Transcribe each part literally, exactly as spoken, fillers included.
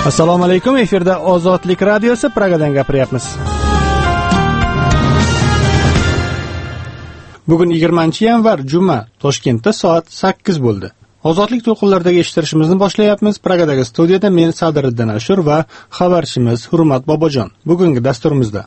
Assalomu alaykum, efirda Ozodlik radiosi, Pragadan gapiryapmiz. Bugun yigirmanchi yanvar, juma, Toshkentda soat sakkiz bo'ldi. Ozodlik to'lqinlaridagi eshittirishimizni boshlayapmiz. Pragadagi studiyada men Sadiriddin Ashur va xabarchimiz Hurmat Bobojon. Bugungi dasturimizda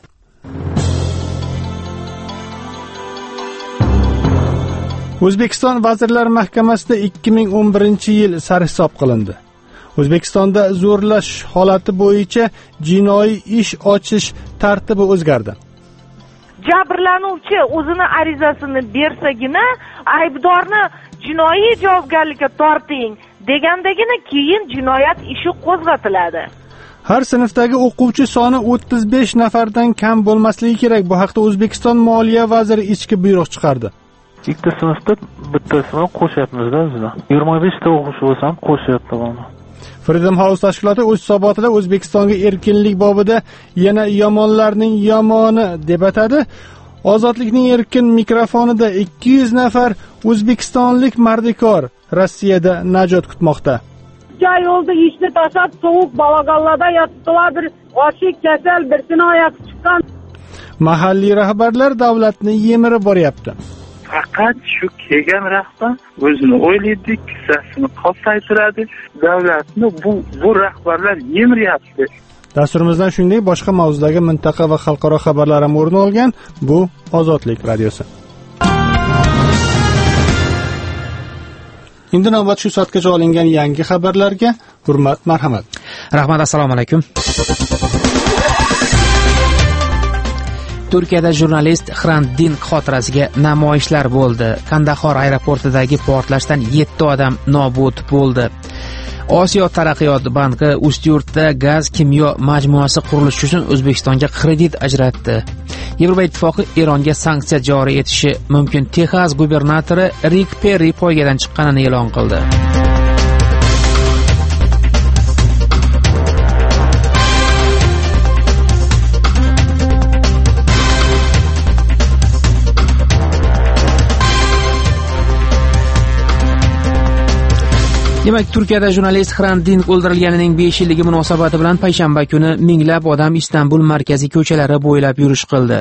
O'zbekiston Vazirlar Mahkamasida ikki ming o'n birinchi yil sarhisob qilindi. O'zbekistonda zo'rlash holati bo'yicha jinoiy ish ochish tartibi o'zgardi. Jabrlanuvchi o'zini arizasini bersagina aybdorni jinoiy javobgarlikka torting degandagina keyin jinoyat ishi qo'zg'atiladi. Har sinfdagi o'quvchi soni o'ttiz besh nafardan kam bo'lmasligi kerak. Bu haqda O'zbekiston Moliya vaziri ichki buyruq chiqardi. Ikkita sinfda bittasini qo'shyapmiz-da bizlar. yigirma besh ta o'quvchi bo'lsam qo'shyapti buni. Freedom House tashkiloti o'z hisobotida O'zbekistonga erkinlik bobida yana yomonlarning yomoni deb atadi. Ozodlikning erkin mikrofonida ikki yuz nafar o'zbekistonlik mardikor Rossiyada najot kutmoqda. Yo'lda ishni tashlab sovuq balagallarda yotdilar, bir ochlik kasal, birsini oyoq chiqqan. Mahalliy rahbarlar davlatni yemirib boryapti. Faqat shu kelgan rahbar o'zini o'ylaydi, kissasini qolsaytiradi, davlatni bu bu rahbarlar yemiryapti. Dasturimizdan shunday boshqa mavzudagi mintaqa va xalqaro xabarlar ham o'rin olgan. Bu Ozodlik radiosi. Endi navbat shu soatgacha olingan yangi xabarlarga. Hurmat, marhamat. Rahmat, assalomu alaykum. Turkiyada jurnalist Hrant Dink xotirasiga namoyishlar bo'ldi. Kandahor aeroportidagi portlashdan yetti odam nobud bo'ldi. Osiyo taraqqiyot banki Ustyurtda gaz kimyo majmuasi qurilishi uchun O'zbekistonga kredit ajratdi. Yevropa ittifoqi Eronga sanksiya joriy etishi mumkin. Texas gubernatori Rik Perri poygadan chiqqanini e'lon qildi. Demak, Turkiyada jurnalist Hrant Dink o'ldirilganining besh yilligi munosabati bilan payshanba kuni minglab odam Istanbul markaziy ko'chalari bo'ylab yurish qildi.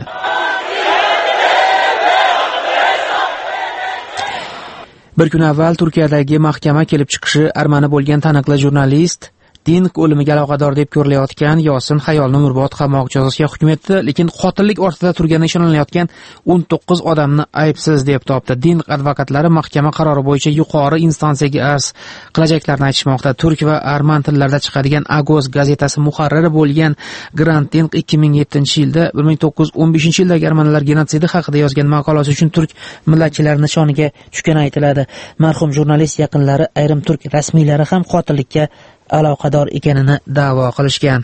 Bir kun avval Turkiyadagi mahkama kelib chiqishi armani bo'lgan taniqli jurnalist Dink o'limiga aloqador deb ko'rilayotgan Yosin Hayolni umrbod qamoq jazosiga hukm etdi, lekin qotillik ortida turgani ishonilayotgan o'n to'qqiz odamni aybsiz deb topdi. Dink advokatlari mahkama qarori bo'yicha yuqori instansiyaga arz qilajaklarini aytishmoqda. Turk va arman tillarida chiqadigan Agos gazetasi muharriri bo'lgan Hrant Dink ikki ming yettinchi yilda bir ming to'qqiz yuz o'n beshinchi yildagi armanlar genotsidi haqida yozgan maqolasi uchun turk millatchilarining shoniga tushgani aytiladi. Marhum jurnalist yaqinlari, ayrim turk rasmiylari ham qotillikka aloqador ekanini da'vo qilishgan.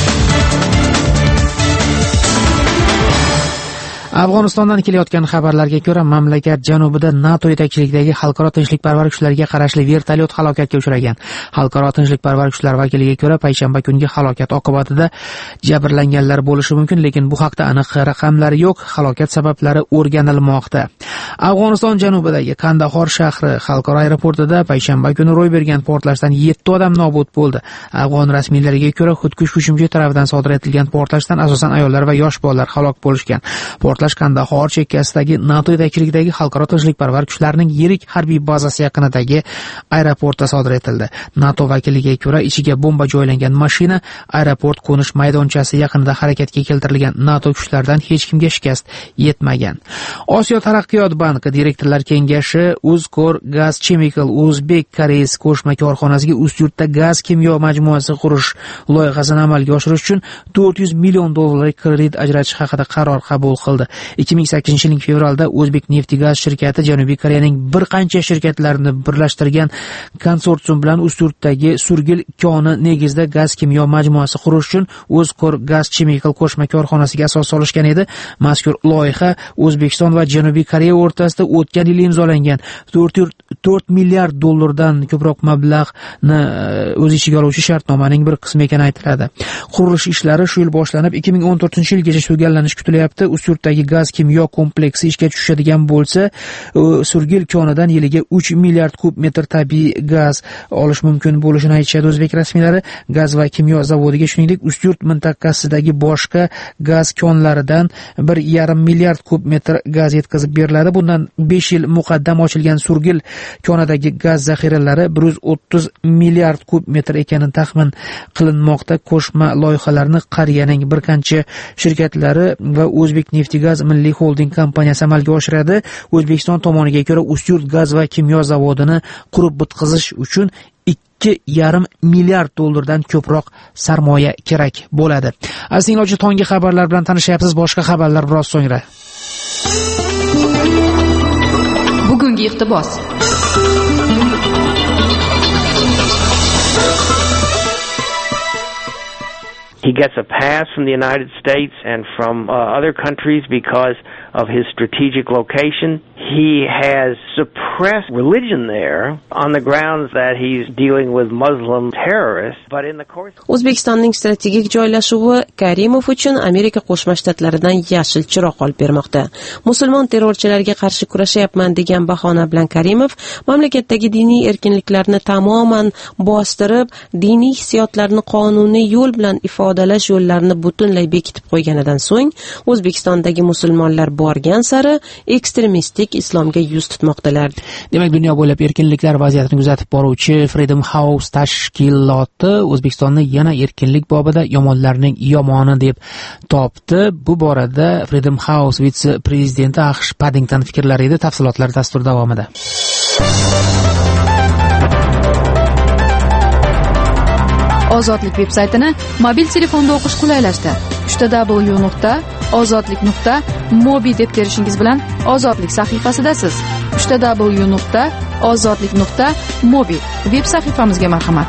Afg'onistondan kelayotgan xabarlarga ko'ra, mamlakat janubida NATO yetakchiligidagi xalqaro tinchlikparvar kuchlarga qarashli vertolyot halokatga uchragan. Xalqaro tinchlikparvar kuchlar vakiliga ko'ra, payshanba kungi halokat oqibatida jabrlanganlar bo'lishi mumkin, lekin bu haqda aniq raqamlar yo'q. Halokat sabablari o'rganilmoqda. Afg'oniston janubidagi Kandahor shahri xalqaro aeroportida payshanba kuni ro'y bergan portlashdan yetti odam nobud bo'ldi. Afg'on rasmiylariga ko'ra, xudkush hujumchi tomonidan sodir etilgan portlashdan asosan ayollar va yosh bolalar halok bo'lishgan. Portlash Kandahor chekkasidagi NATO yetakchiligidagi xalqaro tinchlikparvar kuchlarning yirik harbiy bazasi yaqinidagi aeroportda sodir etildi. NATO vakiliga ko'ra, ichiga bomba joylangan mashina aeroport qo'nish maydonchasi yaqinida harakatga keltirilgan. NATO kuchlaridan hech kimga shikast yetmagan. Osiyo taraqqiyot banki direktorlar kengashi Uzkor Gaz Chemical Uzbek Koreys qo'shma korxonasiga Ustyurtda gaz kimyo majmuasi qurish loyihasini amalga oshirish uchun to'rt yuz million dollarlik kredit ajratish haqida qaror qabul qildi. ikki ming sakkizinchi yilning fevralda O'zbek Neftigaz shirkati Janubiy Koreyaning bir qancha shirkatlarini birlashtirgan konsorsium bilan Ustyurtdagi Surgil koni negizida gaz kimyo majmuasi qurish uchun Uzkor Gaz Chemical qo'shma korxonasiga asos solishgan edi. Mazkur loyiha O'zbekiston va Janubiy Koreya o'rtasida o'tgan yil imzolangan to'rt milliard dollardan ko'proq mablag'ni o'z ichiga oluvchi shartnomaning bir qismi ekani aytiladi. Qurilish ishlari shu yil boshlanib ikki ming o'n to'rtinchi yilgacha tugallanishi kutilyapti. Ustyurtdagi O'zbekistondagi gaz kimyo kompleksi ishga tushadigan bo'lsa, Surgil konidan yiliga uch milliard kub metr tabiiy gaz olish mumkin bo'lishini aytishadi o'zbek rasmiylari. Gaz va kimyo zavodiga shuningdek Ustyurt mintaqasidagi boshqa gaz konlaridan bir yarim milliard kub metr gaz yetkazib beriladi. Bundan besh yil muqaddam ochilgan Surgil konidagi gaz zaxiralari bir yuz o'ttiz milliard kub metr ekani taxmin qilinmoqda. Qo'shma loyihalarni qariyaning bir qancha shirkatlari va O'zbekneftgaz milliy xolding kompaniyasi amalga oshiradi. O'zbekiston tomoniga ko'ra Ustyurt gaz va kimyo zavodini qurib bitqizish uchun ikki yarim milliard dollardan ko'proq sarmoya kerak bo'ladi. Aziz tinglovchi, tonggi xabarlar bilan tanishyapsiz. Boshqa xabarlar biroz so'ngra. Bugungi iqtibos. He gets a pass from the United States and from uh, other countries because of his strategic location. He has suppressed religion there on the grounds that he's dealing with Muslim terrorists. But in the course O'zbekistonning strategik joylashuvi Karimov uchun Amerika Qo'shma Shtatlaridan yashil chiroq olib bermoqda. Musulmon terrorchilarga qarshi kurashyapman degan bahona bilan Karimov mamlakatdagi diniy erkinliklarni tamoman bostirib, diniy hissiyotlarni qonuniy yo'l bilan ifodalash yo'llarini butunlay bekitib qo'yganidan so'ng O'zbekistondagi musulmonlar borgan sari ekstremistik islomga yuz tutmoqdalar. Demak, dunyo bo'ylab erkinliklar vaziyatini kuzatib boruvchi Freedom House tashkiloti O'zbekistonni yana erkinlik bobida yomonlarning yomoni deb topdi. Bu borada Freedom House vitse-prezidenti AQSh Paddington fikrlari edi. Tafsilotlar dastur davomida. Ozodlik veb-saytini mobil telefonda o'qish qulaylashdi. w w w nuqta ozodlik nuqta mobi deb terishingiz bilan Ozodlik sahifasidasiz. w w w nuqta ozodlik nuqta mobi veb sahifamizga marhamat.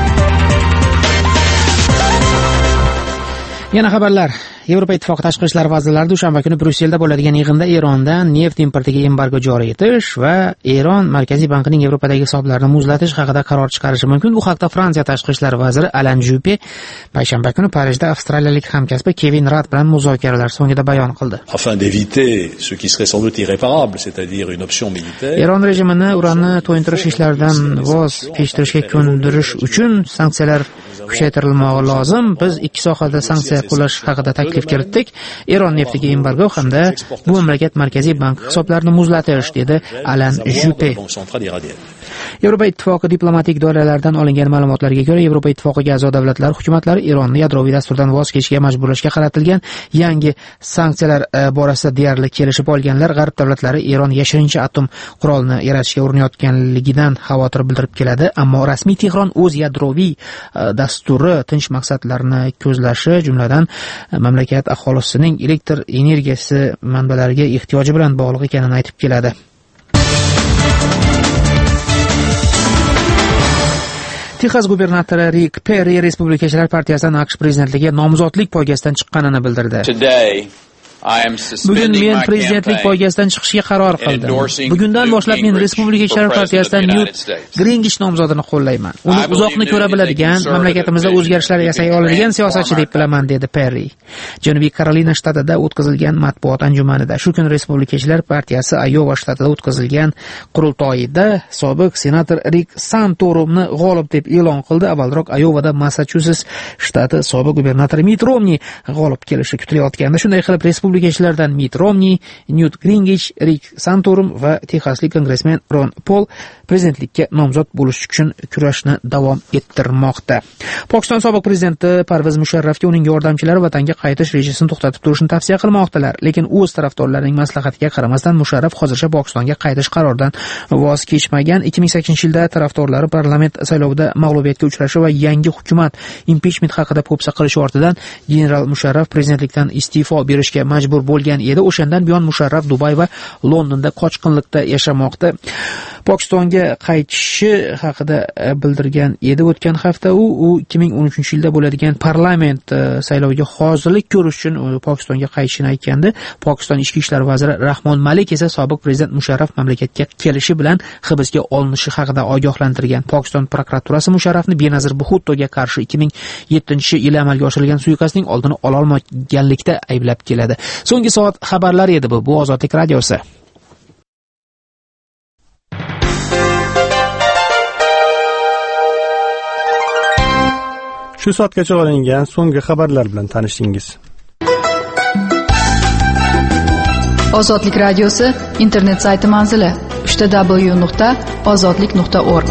Yana xabarlar. Yevropa Ittifoqi tashqi ishlar vazirlari dushanba kuni Bryusselda bo'ladigan yig'inda Erondan neft importiga embargo joriy etish va Eron Markaziy bankining Yevropadagi hisoblarini muzlatish haqida qaror chiqarishi mumkin. Bu haqda Fransiya tashqi ishlar vaziri Alan Juppe payshanba kuni Parijda avstraliyalik hamkasbi Kevin Rudd bilan muzokaralar so'ngida bayon qildi. Afin d'éviter ce qui serait sans doute irréparable, c'est-à-dire une option militaire. Eron rejimini uranni to'yintirish ishlaridan voz kechtirishga ko'ndirish uchun sanksiyalar kuchaytirilmog'i lozim. Biz ikki sohada sanksiya qo'llash haqida taklif kiritdik. Eron neftiga embargo hamda bu mamlakat markaziy bank hisoblarini muzlatish, dedi Alan Juppe. Yevropa Ittifoqi diplomatik doiralaridan olingan ma'lumotlarga ko'ra, Yevropa Ittifoqiga a'zo davlatlar hukumatlari Eronni yadroviy dasturdan voz kechishga majburlashga qaratilgan yangi sanksiyalar borasida deyarli kelishib olganlar. G'arb davlatlari Eron yashirincha atom qurolini yaratishga urinayotganligidan xavotir bildirib keladi, ammo rasmiy Tehron o'z yadroviy dasturi tinch maqsadlarni ko'zlashi, jumladan mamlakat aholisining elektr energiyasi manbalariga ehtiyoji bilan bog'liq ekanini aytib keladi. Texas gubernatori Rick Perry Respublikachilar partiyasidan AQSh prezidentligiga nomzodlik poygasidan chiqqanini bildirdi. Bugun men prezidentlik poygasidan chiqishga qaror qildim. Bugundan boshlab men Respublikachilar partiyasidan Newt Gingrich nomzodini qo'llayman. Uni uzoqni ko'ra biladigan, mamlakatimizda o'zgarishlar yasay oladigan siyosatchi deb bilaman, dedi Perry. Janubiy Karolina shtatida o'tkazilgan matbuot anjumanida shu kuni Respublikachilar partiyasi Ayova shtatida o'tkazilgan qurultoyida sobiq senator Rick Santorumni g'olib deb e'lon qildi. Avvalroq Ayovada Massachusets shtati sobiq gubernatori Mitt Romney g'olib kelishi kutilayotgandi. Shunday qilib Respublikachilardan Mitt Romney, Newt Gingrich, Rick Santorum va Texaslik kongressmen Ron Paul prezidentlikka nomzod bo'lish uchun kurashni davom ettirmoqda. Pokiston sobiq prezidenti Parvez Musharrafga uning yordamchilari vatanga qaytish rejasini to'xtatib turishni tavsiya qilmoqdalar, lekin o'z tarafdorlarining maslahatiga qaramasdan Musharraf hozircha Pokistonga qaytish qaroridan voz kechmagan. ikki ming sakkizinchi yilda tarafdorlari parlament saylovida mag'lubiyatga uchrashi va yangi hukumat impichment haqida po'pisa qilishi ortidan general Musharraf prezidentlikdan iste'fo berishga majbur bo'lgan edi. O'shandan buyon Musharraf Dubay va Londonda qochqinlikda yashamoqda. Pokistonga qaytishi haqida bildirgan edi o'tgan hafta. U u ikki ming o'n uchinchi yilda bo'ladigan parlament sayloviga hozirlik ko'rish uchun Pokistonga qaytishini aytgandi. Pokiston ichki ishlar vaziri Rahmon Malik esa sobiq prezident Musharraf mamlakatga kelishi bilan hibsga olinishi haqida ogohlantirgan. Pokiston prokuraturasi Musharrafni Benazir Bhuttoga qarshi ikki ming yettinchi yilda amalga oshirilgan suiqasdning oldini ola olmaganlikda ayblab keladi. So'nggi soat xabarlari edi bu. Bu Ozodlik radiosi. Shu soatgacha olingan so'nggi xabarlar bilan tanishdingiz. Ozodlik radiosi internet sayti manzili uch ta w nuqta ozodlik nuqta org.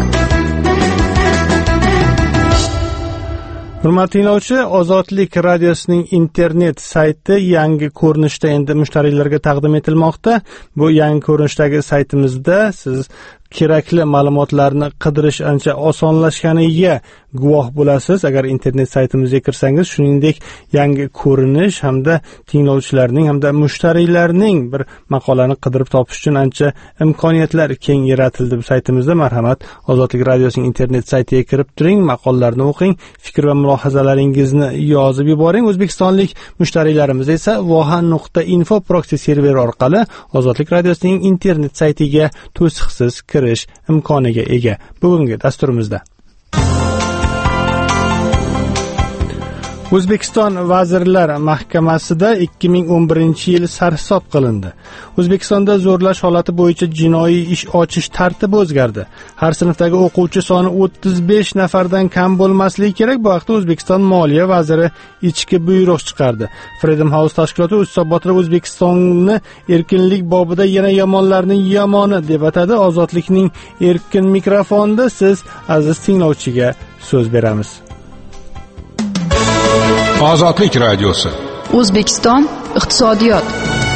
Hurmatli tinglovchi, Ozodlik radiosining internet sayti yangi ko'rinishda endi mushtariylarga taqdim etilmoqda. Bu yangi ko'rinishdagi saytimizda siz kerakli ma'lumotlarni qidirish ancha osonlashganiga guvoh bo'lasiz agar internet saytimizga kirsangiz. Shuningdek, yangi ko'rinish hamda tinglovchilarning hamda mushtariylarning bir maqolani qidirib topish uchun ancha imkoniyatlar keng yaratildi bu saytimizda. Marhamat, Ozodlik radiosining internet saytiga kirib turing, maqolalarni o'qing, fikr va mulohazalaringizni yozib yuboring. O'zbekistonlik mushtariylarimiz esa voha nuqta info proxy server orqali Ozodlik radiosining internet saytiga to'siqsiz kirish imkoniga ega. Bugungi dasturimizda O'zbekiston Vazirlar Mahkamasida ikki ming o'n birinchi yil sarhisob qilindi. O'zbekistonda zo'rlash holati bo'yicha jinoiy ish ochish tartibi o'zgardi. Har sinfdagi o'quvchi soni o'ttiz besh nafardan kam bo'lmasligi kerak. Bu haqda O'zbekiston Moliya vaziri ichki buyruq chiqardi. Freedom House tashkiloti o'z hisobotida O'zbekistonni erkinlik bobida yana yomonlarning yomoni deb atadi. Ozodlikning erkin mikrofonida siz aziz tinglovchiga so'z beramiz. Ozodlik radiosi. O'zbekiston iqtisodiyot.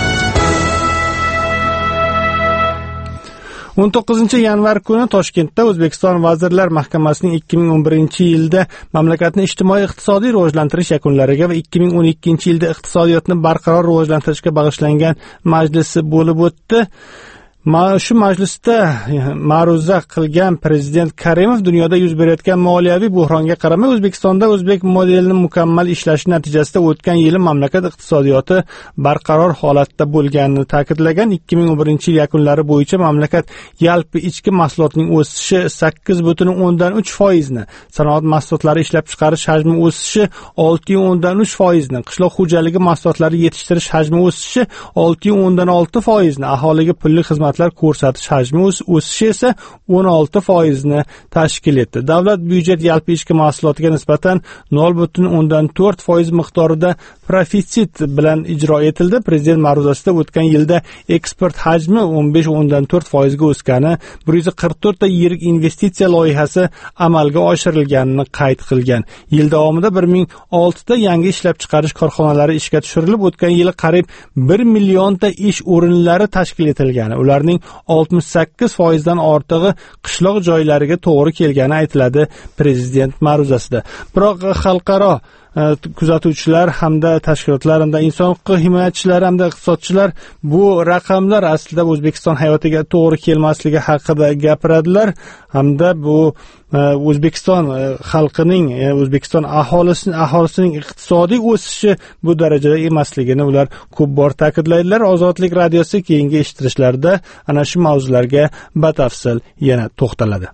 o'n to'qqizinchi yanvar kuni Toshkentda O'zbekiston Vazirlar Mahkamasining ikki ming o'n birinchi yilda mamlakatni ijtimoiy-iqtisodiy rivojlantirish yakunlariga va ikki ming o'n ikkinchi yilda iqtisodiyotni barqaror rivojlantirishga bag'ishlangan majlisi bo'lib o'tdi. Shu majlisda ma'ruza qilgan prezident Karimov dunyoda yuz berayotgan moliyaviy buhronga qaramay O'zbekistonda o'zbek modelini mukammal ishlashi natijasida o'tgan yili mamlakat iqtisodiyoti barqaror holatda bo'lganini ta'kidlagan. ikki ming o'n birinchi yil yakunlari bo'yicha mamlakat yalpi ichki mahsulotining o'sishi sakkiz butun o'ndan uch foizni, sanoat mahsulotlari ishlab chiqarish hajmi o'sishi olti butun o'ndan uch foizni, qishloq xo'jaligi mahsulotlari yetishtirish hajmi o'sishi olti butun o'ndan olti foizni, aholiga pullik xizmat ko'rsatish hajmi o'sishi esa o'n olti foizni tashkil etdi. Davlat byudjet yalpi ichki mahsulotiga nisbatan nol butun o'ndan to'rt foiz miqdorida profitsit bilan ijro etildi. Prezident ma'ruzasida o'tgan yilda eksport hajmi o'n besh butun o'ndan to'rt foizga o'sgani, bir yuz qirq to'rt ta yirik investitsiya loyihasi amalga oshirilganini qayd qilgan. Yil davomida bir ming olti ta yangi ishlab chiqarish korxonalari ishga tushirilib, o'tgan yili qariyb bir millionta ish o'rinlari tashkil etilgani, ularning oltmish sakkiz foizdan ortig'i qishloq joylariga to'g'ri kelgani aytiladi prezident ma'ruzasida. Biroq xalqaro kuzatuvchilar hamda tashkilotlar hamda inson huquq himoyachilari hamda iqtisodchilar bu raqamlar aslida O'zbekiston hayotiga to'g'ri kelmasligi haqida gapiradilar hamda bu O'zbekiston xalqining, O'zbekiston aholisining aholisining iqtisodiy o'sishi bu darajada emasligini ular ko'p bor ta'kidlaydilar. Ozodlik radiosi keyingi eshittirishlarda ana shu mavzularga batafsil yana to'xtaladi.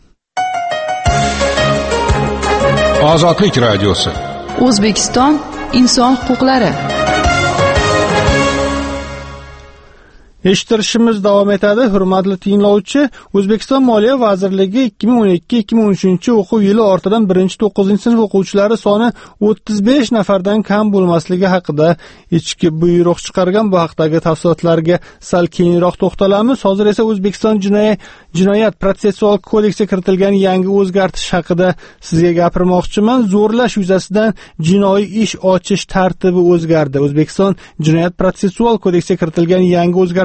Ozodlik radiosi. O'zbekiston inson huquqlari. Eshittirishimiz davom etadi. Hurmatli tinglovchi, O'zbekiston Moliya vazirligi ikki ming o'n ikki ikki ming o'n uchinchi o'quv yili ortidan birinchi to'qqizinchi sinf o'quvchilari soni o'ttiz besh nafardan kam bo'lmasligi haqida ichki buyruq chiqargan. Bu haqdagi tafsilotlarga sal keyinroq to'xtalamiz. Hozir esa O'zbekiston jinoyat jinoyat protsessual kodeksiga kiritilgan yangi o'zgartish haqida sizga gapirmoqchiman. Zo'rlash yuzasidan jinoiy ish ochish tartibi o'zgardi. O'zbekiston jinoyat protsessual kodeksiga kiritilgan yangi o'zgartish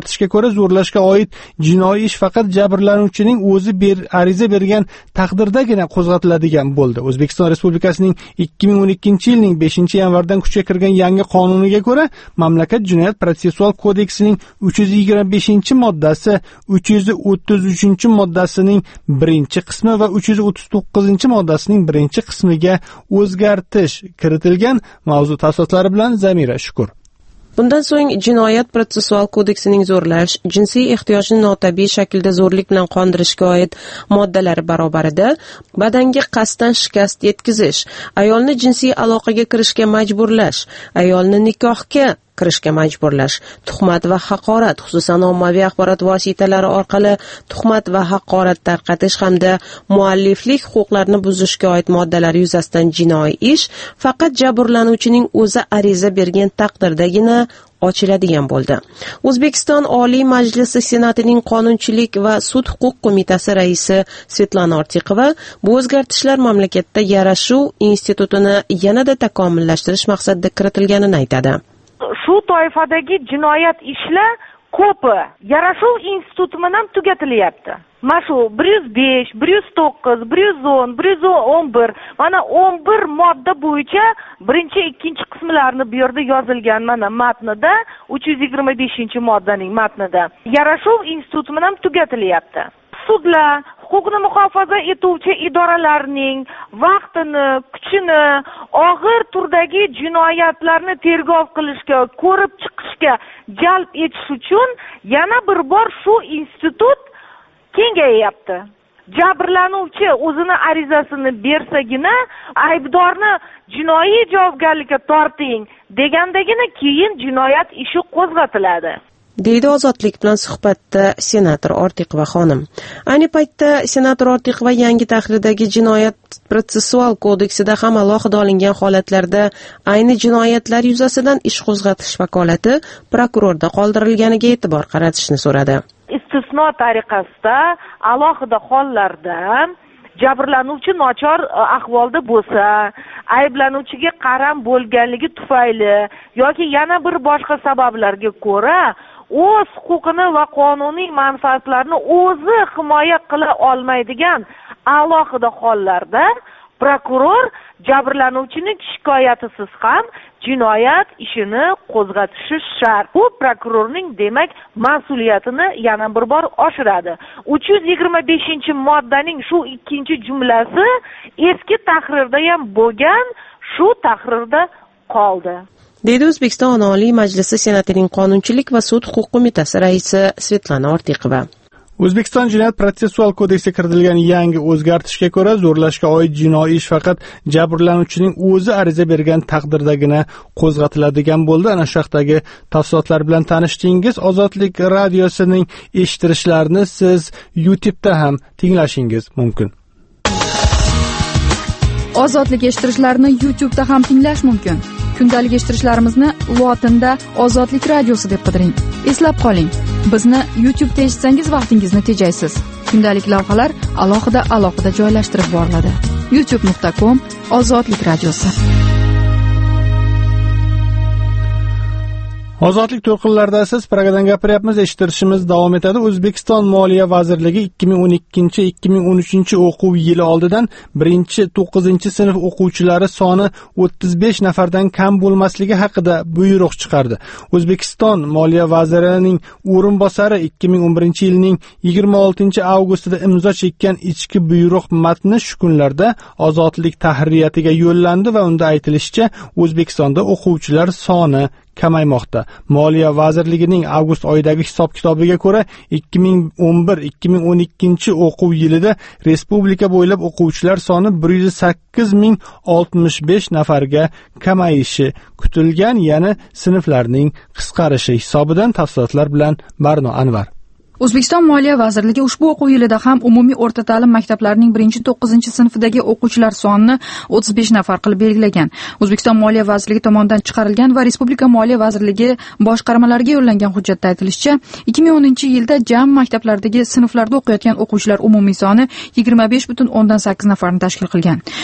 o'zgartishga ko'ra zo'rlashga oid jinoiy ish faqat jabrlanuvchining o'zi ber, ariza bergan taqdirdagina qo'zg'atiladigan bo'ldi. O'zbekiston Respublikasining ikki ming o'n ikkinchi yilning beshinchi yanvardan kuchga kirgan yangi qonuniga ko'ra, mamlakat jinoyat protsessual kodeksining uch yuz yigirma beshinchi moddasi, uch yuz o'ttiz uchinchi moddasining birinchi qismi va uch yuz o'ttiz to'qqizinchi moddasining birinchi qismiga o'zgartish kiritilgan. Mavzu tafsilotlari bilan Zamira Shukur. Bundan so'ng Jinoyat protsessual kodeksining zo'rlash, jinsiy ehtiyojni notabiiy shaklda zo'rlik bilan qondirishga oid moddalari barobarida badanga qasddan shikast yetkazish, ayolni jinsiy aloqaga kirishga majburlash, ayolni nikohga kirishga majburlash, tuhmat va haqorat, xususan ommaviy axborot vositalari orqali tuhmat va haqorat tarqatish hamda mualliflik huquqlarini buzishga oid moddalar yuzasidan jinoiy ish faqat jabrlanuvchining o'zi ariza bergan taqdirdagina ochiladigan bo'ldi. O'zbekiston Oliy Majlisi Senatining Qonunchilik va sud huquq qo'mitasi raisi Svetlana Ortiqova bu o'zgartishlar mamlakatda yarashuv institutini yanada takomillashtirish maqsadida kiritilganini aytadi. Shu toifadagi jinoyat ishlar ko'pi yarashuv instituti bilan tugatilyapti. Mana shu bir yuz besh, bir yuz to'qqiz, bir yuz o'n, bir yuz o'n bir, mana o'n bir modda bo'yicha birinchi, ikkinchi qismlarini bu yerda yozilgan mana matnida, uch yuz yigirma beshinchi moddaning matnida yarashuv instituti bilan tugatilyapti. Sudlar huquqni muhofaza etuvchi idoralarning vaqtini, kuchini og'ir turdagi jinoyatlarni tergov qilishga, ko'rib chiqishga jalb etish uchun yana bir bor shu institut kengayapti. Jabrlanuvchi o'zini arizasini bersagina aybdorni jinoiy javobgarlikka torting degandagina keyin jinoyat ishi qo'zg'atiladi. deydi Ozodlik bilan suhbatda senator Ortiqova xonim. Ayni paytda senator Ortiqova yangi tahrirdagi jinoyat protsessual kodeksida ham alohida olingan holatlarda ayni jinoyatlar yuzasidan ish qo'zg'atish vakolati prokurorda qoldirilganiga e'tibor qaratishni so'radi. Istisno tariqasida alohida hollarda jabrlanuvchi nochor ahvolda bo'lsa, ayblanuvchiga qaram bo'lganligi tufayli yoki yana bir boshqa sabablarga ko'ra o'z huquqini va qonuniy manfaatlarini o'zi himoya qila olmaydigan alohida hollarda prokuror jabrlanuvchining shikoyatisiz ham jinoyat ishini qo'zg'atishi shart. Bu prokurorning demak mas'uliyatini yana bir bor oshiradi. uch yuz yigirma beshinchi moddaning shu ikkinchi jumlasi eski tahrirda ham bo'lgan, shu tahrirda qoldi. deydi O'zbekiston Oliy Majlisi Senatining Qonunchilik va sud huquq qo'mitasi raisi Svetlana Ortiqova. O'zbekiston Jinoyat protsessual kodeksiga kiritilgan yangi o'zgartishga ko'ra zo'rlashga oid jinoiy ish faqat jabrlanuvchining o'zi ariza bergan taqdirdagina qo'zg'atiladigan bo'ldi. Ana shu haqdagi tafsilotlar bilan tanishdingiz. Ozodlik radiosining eshittirishlarini siz YouTube'da ham tinglashingiz mumkin. Ozodlik eshittirishlarini YouTube'da ham tinglash mumkin. Kundalik eshittirishlarimizni lotinda Ozodlik radiosi deb qidiring. Eslab qoling, bizni YouTube'da eshitsangiz vaqtingizni tejaysiz. Kundalik lavhalar alohida alohida joylashtirib boriladi. youtube nuqta com Ozodlik radiosi. Ozodlik to'lqinlarida siz Pragadan gapiryapmiz, eshittirishimiz davom etadi. O'zbekiston Moliya vazirligi ikki ming o'n ikkinchi ikki ming o'n uchinchi o'quv yili oldidan birinchi to'qqizinchi sinf o'quvchilari soni o'ttiz besh nafardan kam bo'lmasligi haqida buyruq chiqardi. O'zbekiston Moliya vazirining o'rinbosari ikki ming o'n birinchi yilning yigirma oltinchi avgustida imzo chekkan ichki buyruq matni shu kunlarda Ozodlik tahririyatiga yo'llandi va unda aytilishicha, O'zbekistonda o'quvchilar soni kamaymoqda. Moliya vazirligining avgust oyidagi hisob-kitobiga ko'ra ikki ming o'n bir ikki ming o'n ikkinchi o'quv yilida respublika bo'ylab o'quvchilar soni bir yuz sakkiz ming oltmish besh nafarga kamayishi kutilgan, ya'ni sinflarning qisqarishi hisobidan. Tafsilotlar bilan Barno Anvar. O'zbekiston Moliya vazirligi ushbu o'quv yilida ham umumiy o'rta ta'lim maktablarining birinchi to'qqizinchi sinfidagi o'quvchilar sonini o'ttiz besh nafar qilib belgilagan. O'zbekiston Moliya vazirligi tomonidan chiqarilgan va Respublika Moliya vazirligi boshqarmalariga yo'llangan hujjatda aytilishicha, ikki ming o'ninchi yilda jami maktablardagi sinflarda o'qiyotgan o'quvchilar umumiy soni yigirma besh butun o'ndan sakkiz nafarni tashkil qilgan.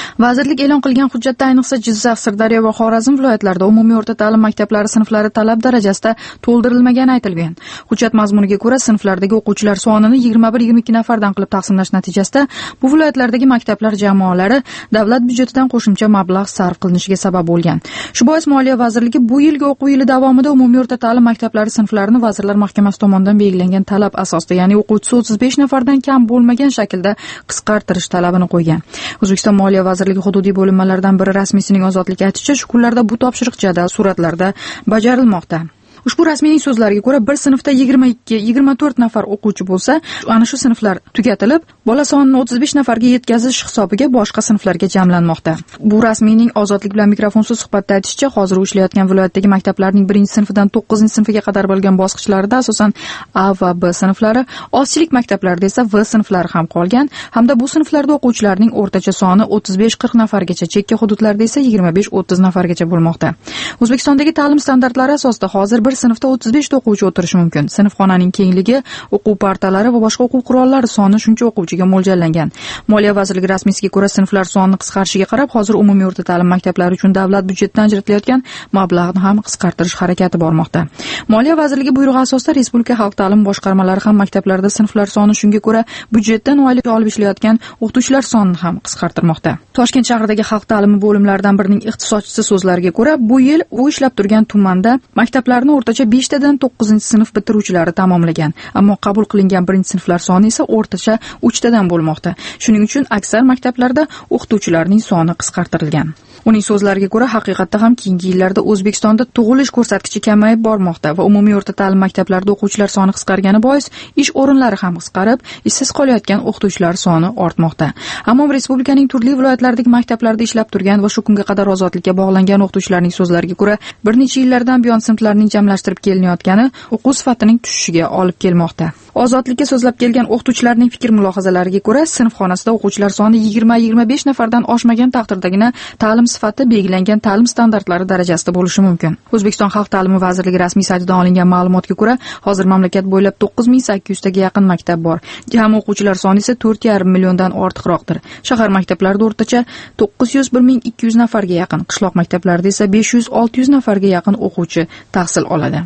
Vazirlik e'lon qilgan hujjatda ayniqsa Jizzax, Sirdaryo va Xorazm viloyatlarida umumiy o'rta ta'lim maktablari sinflari talab darajasida to'ldirilmagani aytilgan. Hujjat mazmuniga ko'ra, sinflardagi o'quvchilar sonini yigirma bir yigirma ikki nafardan qilib taqsimlash natijasida bu viloyatlardagi maktablar jamoalari davlat byudjetidan qo'shimcha mablag' sarf qilinishiga sabab bo'lgan. Shu bois Moliya vazirligi bu yilgi o'quv yili davomida umumiy o'rta ta'lim maktablari sinflarini Vazirlar Mahkamasi tomonidan belgilangan talab asosida, ya'ni o'quvchisi o'ttiz besh nafardan kam bo'lmagan shaklda qisqartirish talabini qo'ygan. O'zbekiston Moliya vazirligi hududiy bo'linmalaridan biri rasmiysining Ozodlik aytishicha, shu kunlarda bu topshiriq jadal suratlarda bajarilmoqda. Ushbu rasmiyning so'zlariga ko'ra, bir sinfda yigirma ikki yigirma to'rt nafar o'quvchi bo'lsa, ana shu sinflar tugatilib, bola sonini o'ttiz besh nafarga yetkazish hisobiga boshqa sinflarga jamlanmoqda. Bu rasmiyning Ozodlik bilan mikrofonsiz suhbatda aytishicha, hozir u ishlayotgan viloyatdagi maktablarning birinchi sinfidan to'qqizinchi sinfiga qadar bo'lgan bosqichlarida asosan A va B sinflari, ozchilik maktablarida esa V sinflari ham qolgan, hamda bu sinflarda o'quvchilarning o'rtacha soni o'ttiz besh qirq nafargacha, chekka hududlarda esa yigirma besh o'ttiz nafargacha bo'lmoqda. O'zbekistondagi ta'lim standartlari asosida hozir bir sinfda o'ttiz besh ta o'quvchi o'tirishi mumkin. Sinfxonaning kengligi, o'quv partalari va boshqa o'quv qurollari soni shuncha o'quvchiga mo'ljallangan. Moliya vazirligi rasmiysiga ko'ra, sinflar sonining qisqarishiga qarab, hozir umumiy o'rta ta'lim maktablari uchun davlat byudjetidan ajratilayotgan mablag'ni ham qisqartirish harakati bormoqda. Moliya vazirligi buyrug'i asosida Respublika xalq ta'limi boshqarmalari ham maktablarda sinflar soni shunga ko'ra byudjetdan oylik olib ishlayotgan o'qituvchilar sonini ham qisqartirmoqda. Toshkent shahridagi xalq ta'limi bo'limlaridan birining ixtisoschisi so'zlariga ko'ra, bu yil u ishlab turgan tumanda maktablarni o'rtacha besh tadan to'qqizinchi sinf bitiruvchilari tamomlagan, ammo qabul qilingan birinchi sinflar soni esa o'rtacha uch tadan bo'lmoqda. Shuning uchun aksar maktablarda o'qituvchilarning soni qisqartirilgan. Uning so'zlariga ko'ra, haqiqatda ham keyingi yillarda O'zbekistonda tug'ilish ko'rsatkichi kamayib bormoqda va umumiy o'rta ta'lim maktablarida o'quvchilar soni qisqargani bois ish o'rinlari ham qisqarib, ishsiz qolayotgan o'qituvchilar soni ortmoqda. Ammo respublikaning turli viloyatlaridagi maktablarda ishlab turgan va shu kunga qadar ozodlikka bog'langan o'qituvchilarning so'zlariga ko'ra, bir necha yillardan buyon sinflarning jamlashtirib kelinayotgani o'quv sifatining tushishiga olib kelmoqda. Ozodlikka so'zlab kelgan o'qituvchilarning fikr mulohazalariga ko'ra, sinf xonasida o'quvchilar soni yigirma yigirma besh nafardan oshmagan taqdirdagina ta'lim sifati belgilangan ta'lim standartlari darajasida bo'lishi mumkin. O'zbekiston Xalq ta'limi vazirligi rasmiy saytidan olingan ma'lumotga ko'ra, hozir mamlakat bo'ylab to'qqiz ming sakkiz yuz taga yaqin maktab bor. Jami o'quvchilar soni esa to'rt yarim milliondan ortiqroqdir. Shahar maktablarida o'rtacha to'qqiz yuz bir ming ikki yuz nafarga yaqin, qishloq maktablarida esa besh yuz olti yuz nafarga yaqin o'quvchi tahsil oladi.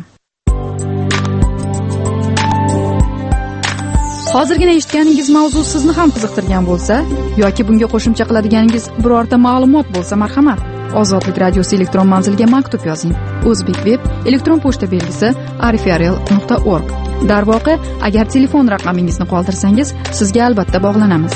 Hozirgina eshitganingiz mavzu sizni ham qiziqtirgan bo'lsa yoki bunga qo'shimcha qiladiganingiz birorta ma'lumot bo'lsa, marhamat, Ozodlik radiosi elektron manziliga maktub yozing. O'zbekveb elektron pochta belgisi arifyarel nuqta org. Darvoqe, agar telefon raqamingizni qoldirsangiz, sizga albatta bog'lanamiz.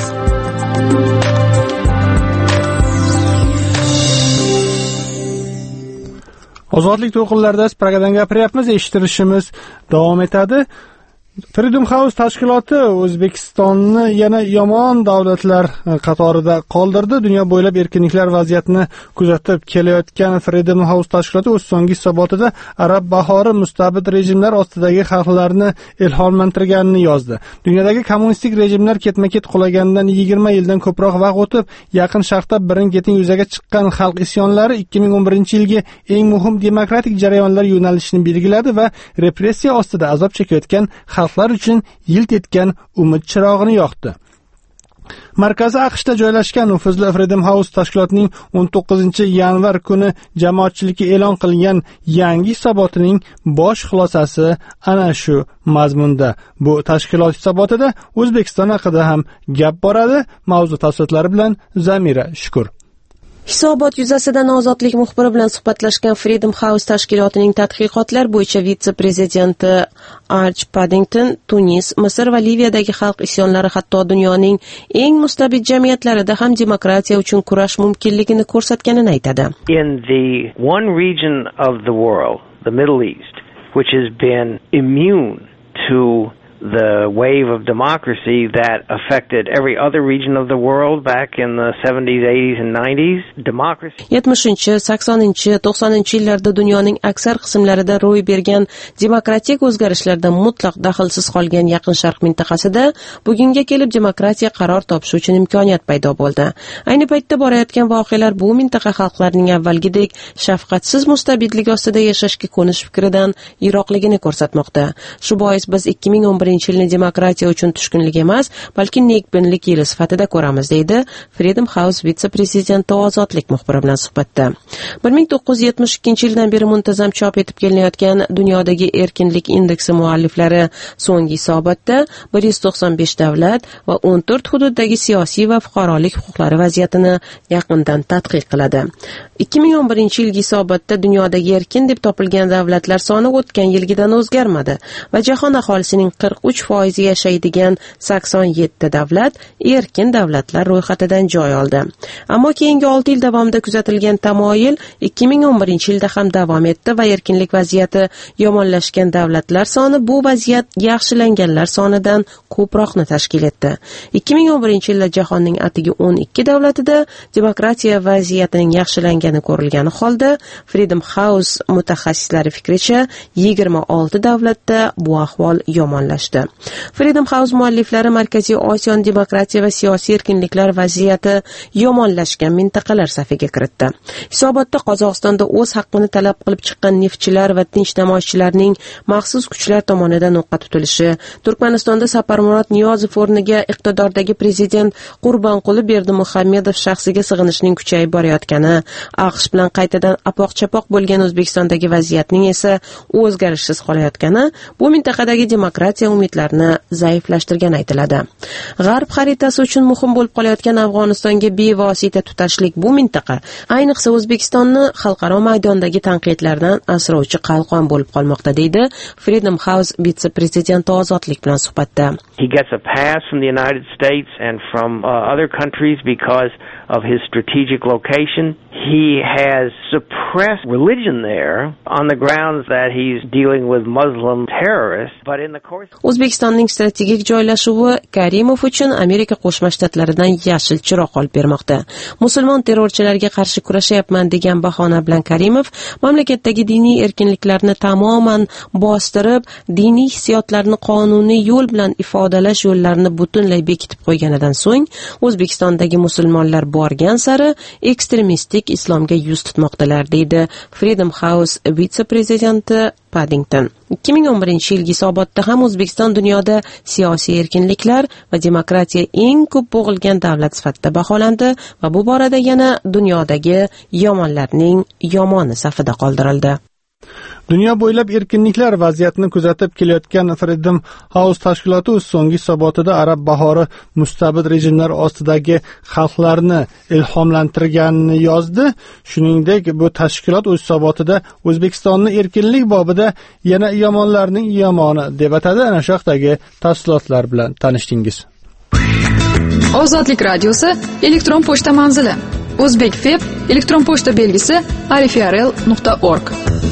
Ozodlik to'lqinlarida Pragadan gapiryapmiz, eshittirishimiz davom etadi. Freedom House tashkiloti O'zbekistonni yana yomon davlatlar qatorida qoldirdi. Dunyo bo'ylab erkinliklar vaziyatini kuzatib kelayotgan Freedom House tashkiloti o'z so'nggi hisobotida Arab bahori mustabid rejimlar ostidagi xalqlarni ilhomlantirganini yozdi. Dunyodagi kommunistik rejimlar ketma-ket qulaganidan yigirma yildan ko'proq vaqt o'tib, Yaqin Sharqda birin-ketin yuzaga chiqqan xalq isyonlari ikki ming o'n birinchi yilgi eng muhim demokratik jarayonlar yo'nalishini belgiladi va repressiya ostida azob chekayotgan xalqlar uchun yilt etgan umid chirog'ini yoqdi. Markazi AQShda joylashgan nufuzli Freedom House tashkilotining o'n to'qqizinchi yanvar kuni jamoatchilikka e'lon qilingan yangi hisobotining bosh xulosasi ana shu mazmunda. Bu tashkilot hisobotida O'zbekiston haqida ham gap boradi. Mavzu tafsilotlari bilan Zamira Shukur. Hisobot yuzasidan Ozodlik muxbiri bilan suhbatlashgan Freedom House tashkilotining tadqiqotlar bo'yicha vitse-prezidenti Arch Paddington Tunis, Misr va Liviyadagi xalq isyonlari hatto dunyoning eng mustabid jamiyatlarida ham demokratiya uchun kurash mumkinligini ko'rsatganini aytadi. In the one region of the world, the Middle East, which has been immune to the wave of democracy that affected every other region of the world back in the seventies, eighties and nineties. Democracy. yetmishinchi, saksoninchi, to'qsoninchi yillarda dunyoning aksar qismlarida ro'y bergan demokratik o'zgarishlardan mutlaq daxlsiz qolgan Yaqin Sharq mintaqasida bugunga kelib demokratiya qaror topishi uchun imkoniyat paydo bo'ldi. Ayni paytda borayotgan voqealar bu mintaqa xalqlarining avvalgidek shafqatsiz mustabidlik ostida yashashga ko'nish fikridan yiroqligini ko'rsatmoqda. Shu bois biz ikki ming o'n birinchi birinchi yilni demokratiya uchun tushkunlik emas, balki nekbinlik yili sifatida ko'ramiz, deydi Freedom House vitse-prezidenti Ozodlik muxbiri bilan suhbatda. bir ming to'qqiz yuz yetmish ikkinchi yildan beri muntazam chop etib kelinayotgan dunyodagi erkinlik indeksi mualliflari so'nggi hisobotda bir yuz to'qson besh davlat va o'n to'rt hududdagi siyosiy va fuqarolik huquqlari vaziyatini yaqindan tadqiq qiladi. ikki ming o'n birinchi yilgi hisobotda dunyodagi erkin deb topilgan davlatlar soni o'tgan yilgidan o'zgarmadi va jahon aholisining qirq uch foizi yashaydigan sakson yetti davlat erkin davlatlar ro'yxatidan joy oldi. Ammo keyingi olti yil davomida kuzatilgan tamoyil ikki ming o'n birinchi yilda ham davom etdi va erkinlik vaziyati yomonlashgan davlatlar soni bu vaziyat yaxshilanganlar sonidan ko'proqni tashkil etdi. ikki ming o'n birinchi yilda jahonning atigi o'n ikki davlatida demokratiya vaziyatining yaxshilangani ko'rilgani holda, Freedom House mutaxassislari fikricha yigirma olti davlatda bu ahvol yomonlashdi. Freedom House mualliflari Markaziy Osiyo demokratiya va siyosiy erkinliklar vaziyati yomonlashgan mintaqalar safiga kiritdi. Hisobotda Qozog'istonda o'z haqqini talab qilib chiqqan neftchilar va tinch namoyishchilarning maxsus kuchlar tomonidan o'qqa tutilishi, Turkmanistonda Saparmurod Niyozov o'rniga iqtidordagi prezident Qurbonquli Berdimuhammedov shaxsiga sig'inishning kuchayib borayotgani, AQSh bilan qaytadan apoq-chapoq bo'lgan O'zbekistondagi vaziyatning esa o'zgarishsiz qolayotgani bu mintaqadagi demokratiya umidlarini zaiflashtirgani aytiladi. G'arb xaritasi uchun muhim bo'lib qolayotgan Afg'onistonga bevosita tutashlik bu mintaqa, ayniqsa O'zbekistonni xalqaro maydondagi tanqidlardan asrovchi qalqon bo'lib qolmoqda, deydi Freedom House vitse-prezidenti Ozodlik bilan suhbatda. He gets a pass from the United States and from uh, other countries because of his strategic location. He has suppressed religion there on the grounds that he's dealing with Muslim terrorists, but in the course O'zbekistonning strategik joylashuvi Karimov uchun Amerika Qo'shma Shtatlaridan yashil chiroq olib bermoqda. Musulmon terrorchilarga qarshi kurashayapman degan bahona bilan Karimov mamlakatdagi diniy erkinliklarni tamoman bostirib, diniy hissiyotlarni qonuniy yo'l bilan ifodalash yo'llarini butunlay bekitib qo'yganidan so'ng O'zbekistondagi musulmonlar borgan sari ekstremistik islomga yuz tutmoqdalar, deydi Freedom House vitse-prezidenti Paddington. ikki ming o'n birinchi yilgi hisobotda ham O'zbekiston dunyoda siyosiy erkinliklar va demokratiya eng ko'p bo'g'ilgan davlat sifatida baholandi va bu borada yana dunyodagi yomonlarning yomoni safida qoldirildi. Dunyo bo'ylab erkinliklar vaziyatini kuzatib kelayotgan Freedom House tashkiloti o'z so'nggi hisobotida arab bahori mustabid rejimlar ostidagi xalqlarni ilhomlantirganini yozdi. Shuningdek, bu tashkilot o'z hisobotida O'zbekistonni erkinlik bobida yana yomonlarning yomoni deb atadi. Ana shu haqdagi tafsilotlar bilan tanishdingiz. Ozodlik radiosi elektron pochta manzili: O'zbekfeb elektron pochta belgisi arifrl nuqta org.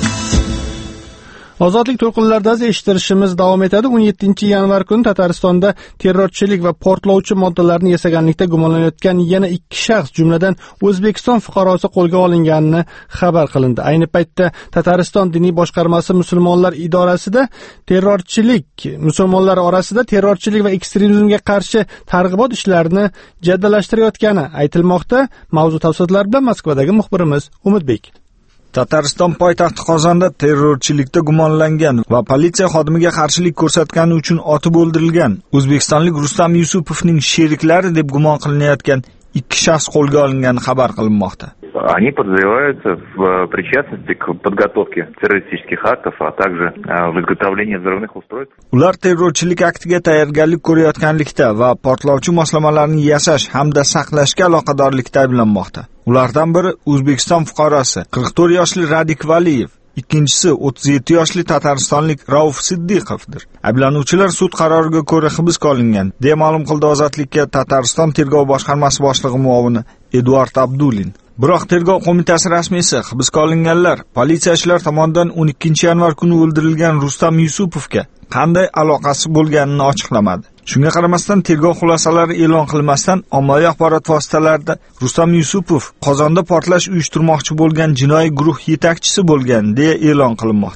Ozodlik to'lqinlarida eshittirishimiz davom etadi. o'n yettinchi yanvar kuni Tataristonda terrorchilik va portlovchi moddalarni yasaganlikda gumonlanayotgan yana ikki shaxs, jumladan O'zbekiston fuqarosi qo'lga olinganini xabar qilindi. Ayni paytda Tatariston diniy boshqarmasi musulmonlar idorasida terrorchilik, musulmonlar orasida terrorchilik va ekstremizmga qarshi targ'ibot ishlarini jaddallashtirayotgani aytilmoqda. Mavzu tafsilotlari bilan Moskvadagi muxbirimiz Umidbek. Tatariston poytaxti Qozonda terrorchilikda gumonlangan va politsiya xodimiga qarshilik ko'rsatgani uchun otib o'ldirilgan o'zbekistonlik Rustam Yusupovning sheriklari deb gumon qilinayotgan ikki shaxs qo'lga olingani xabar qilinmoqda. Они подозреваются в причастности к подготовке террористических актов, а также в изготовлении взрывных устройств. Ular terrorchilik aktiga tayyorgarlik ko'rayotganlikda va portlovchi moslamalarni yasash hamda saqlashga aloqadorlikda ayblanmoqda. Ulardan biri O'zbekiston fuqarosi qirq to'rt yoshli Radik Valiyev, ikkinchisi o'ttiz yetti yoshli tataristonlik Rauf Siddiqovdir. Ayblanuvchilar sud qaroriga ko'ra hibsga olingan, deya ma'lum qildi Ozodlikka Tatariston tergov boshqarmasi boshlig'i muovini Eduard Abdulin. Biroq tergov qo'mitasi rasmiysi hibsga olinganlar politsiyachilar tomonidan o'n ikkinchi yanvar kuni o'ldirilgan Rustam Yusupovga qanday aloqasi bo'lganini ochiqlamadi. Shunga qaramasdan tergov xulosalari e'lon qilmasdan ommaviy axborot vositalarida Rustam Yusupov Qozonda portlash uyushtirmoqchi bo'lgan jinoiy guruh yetakchisi bo'lgan deya e'lon qilinmoqda.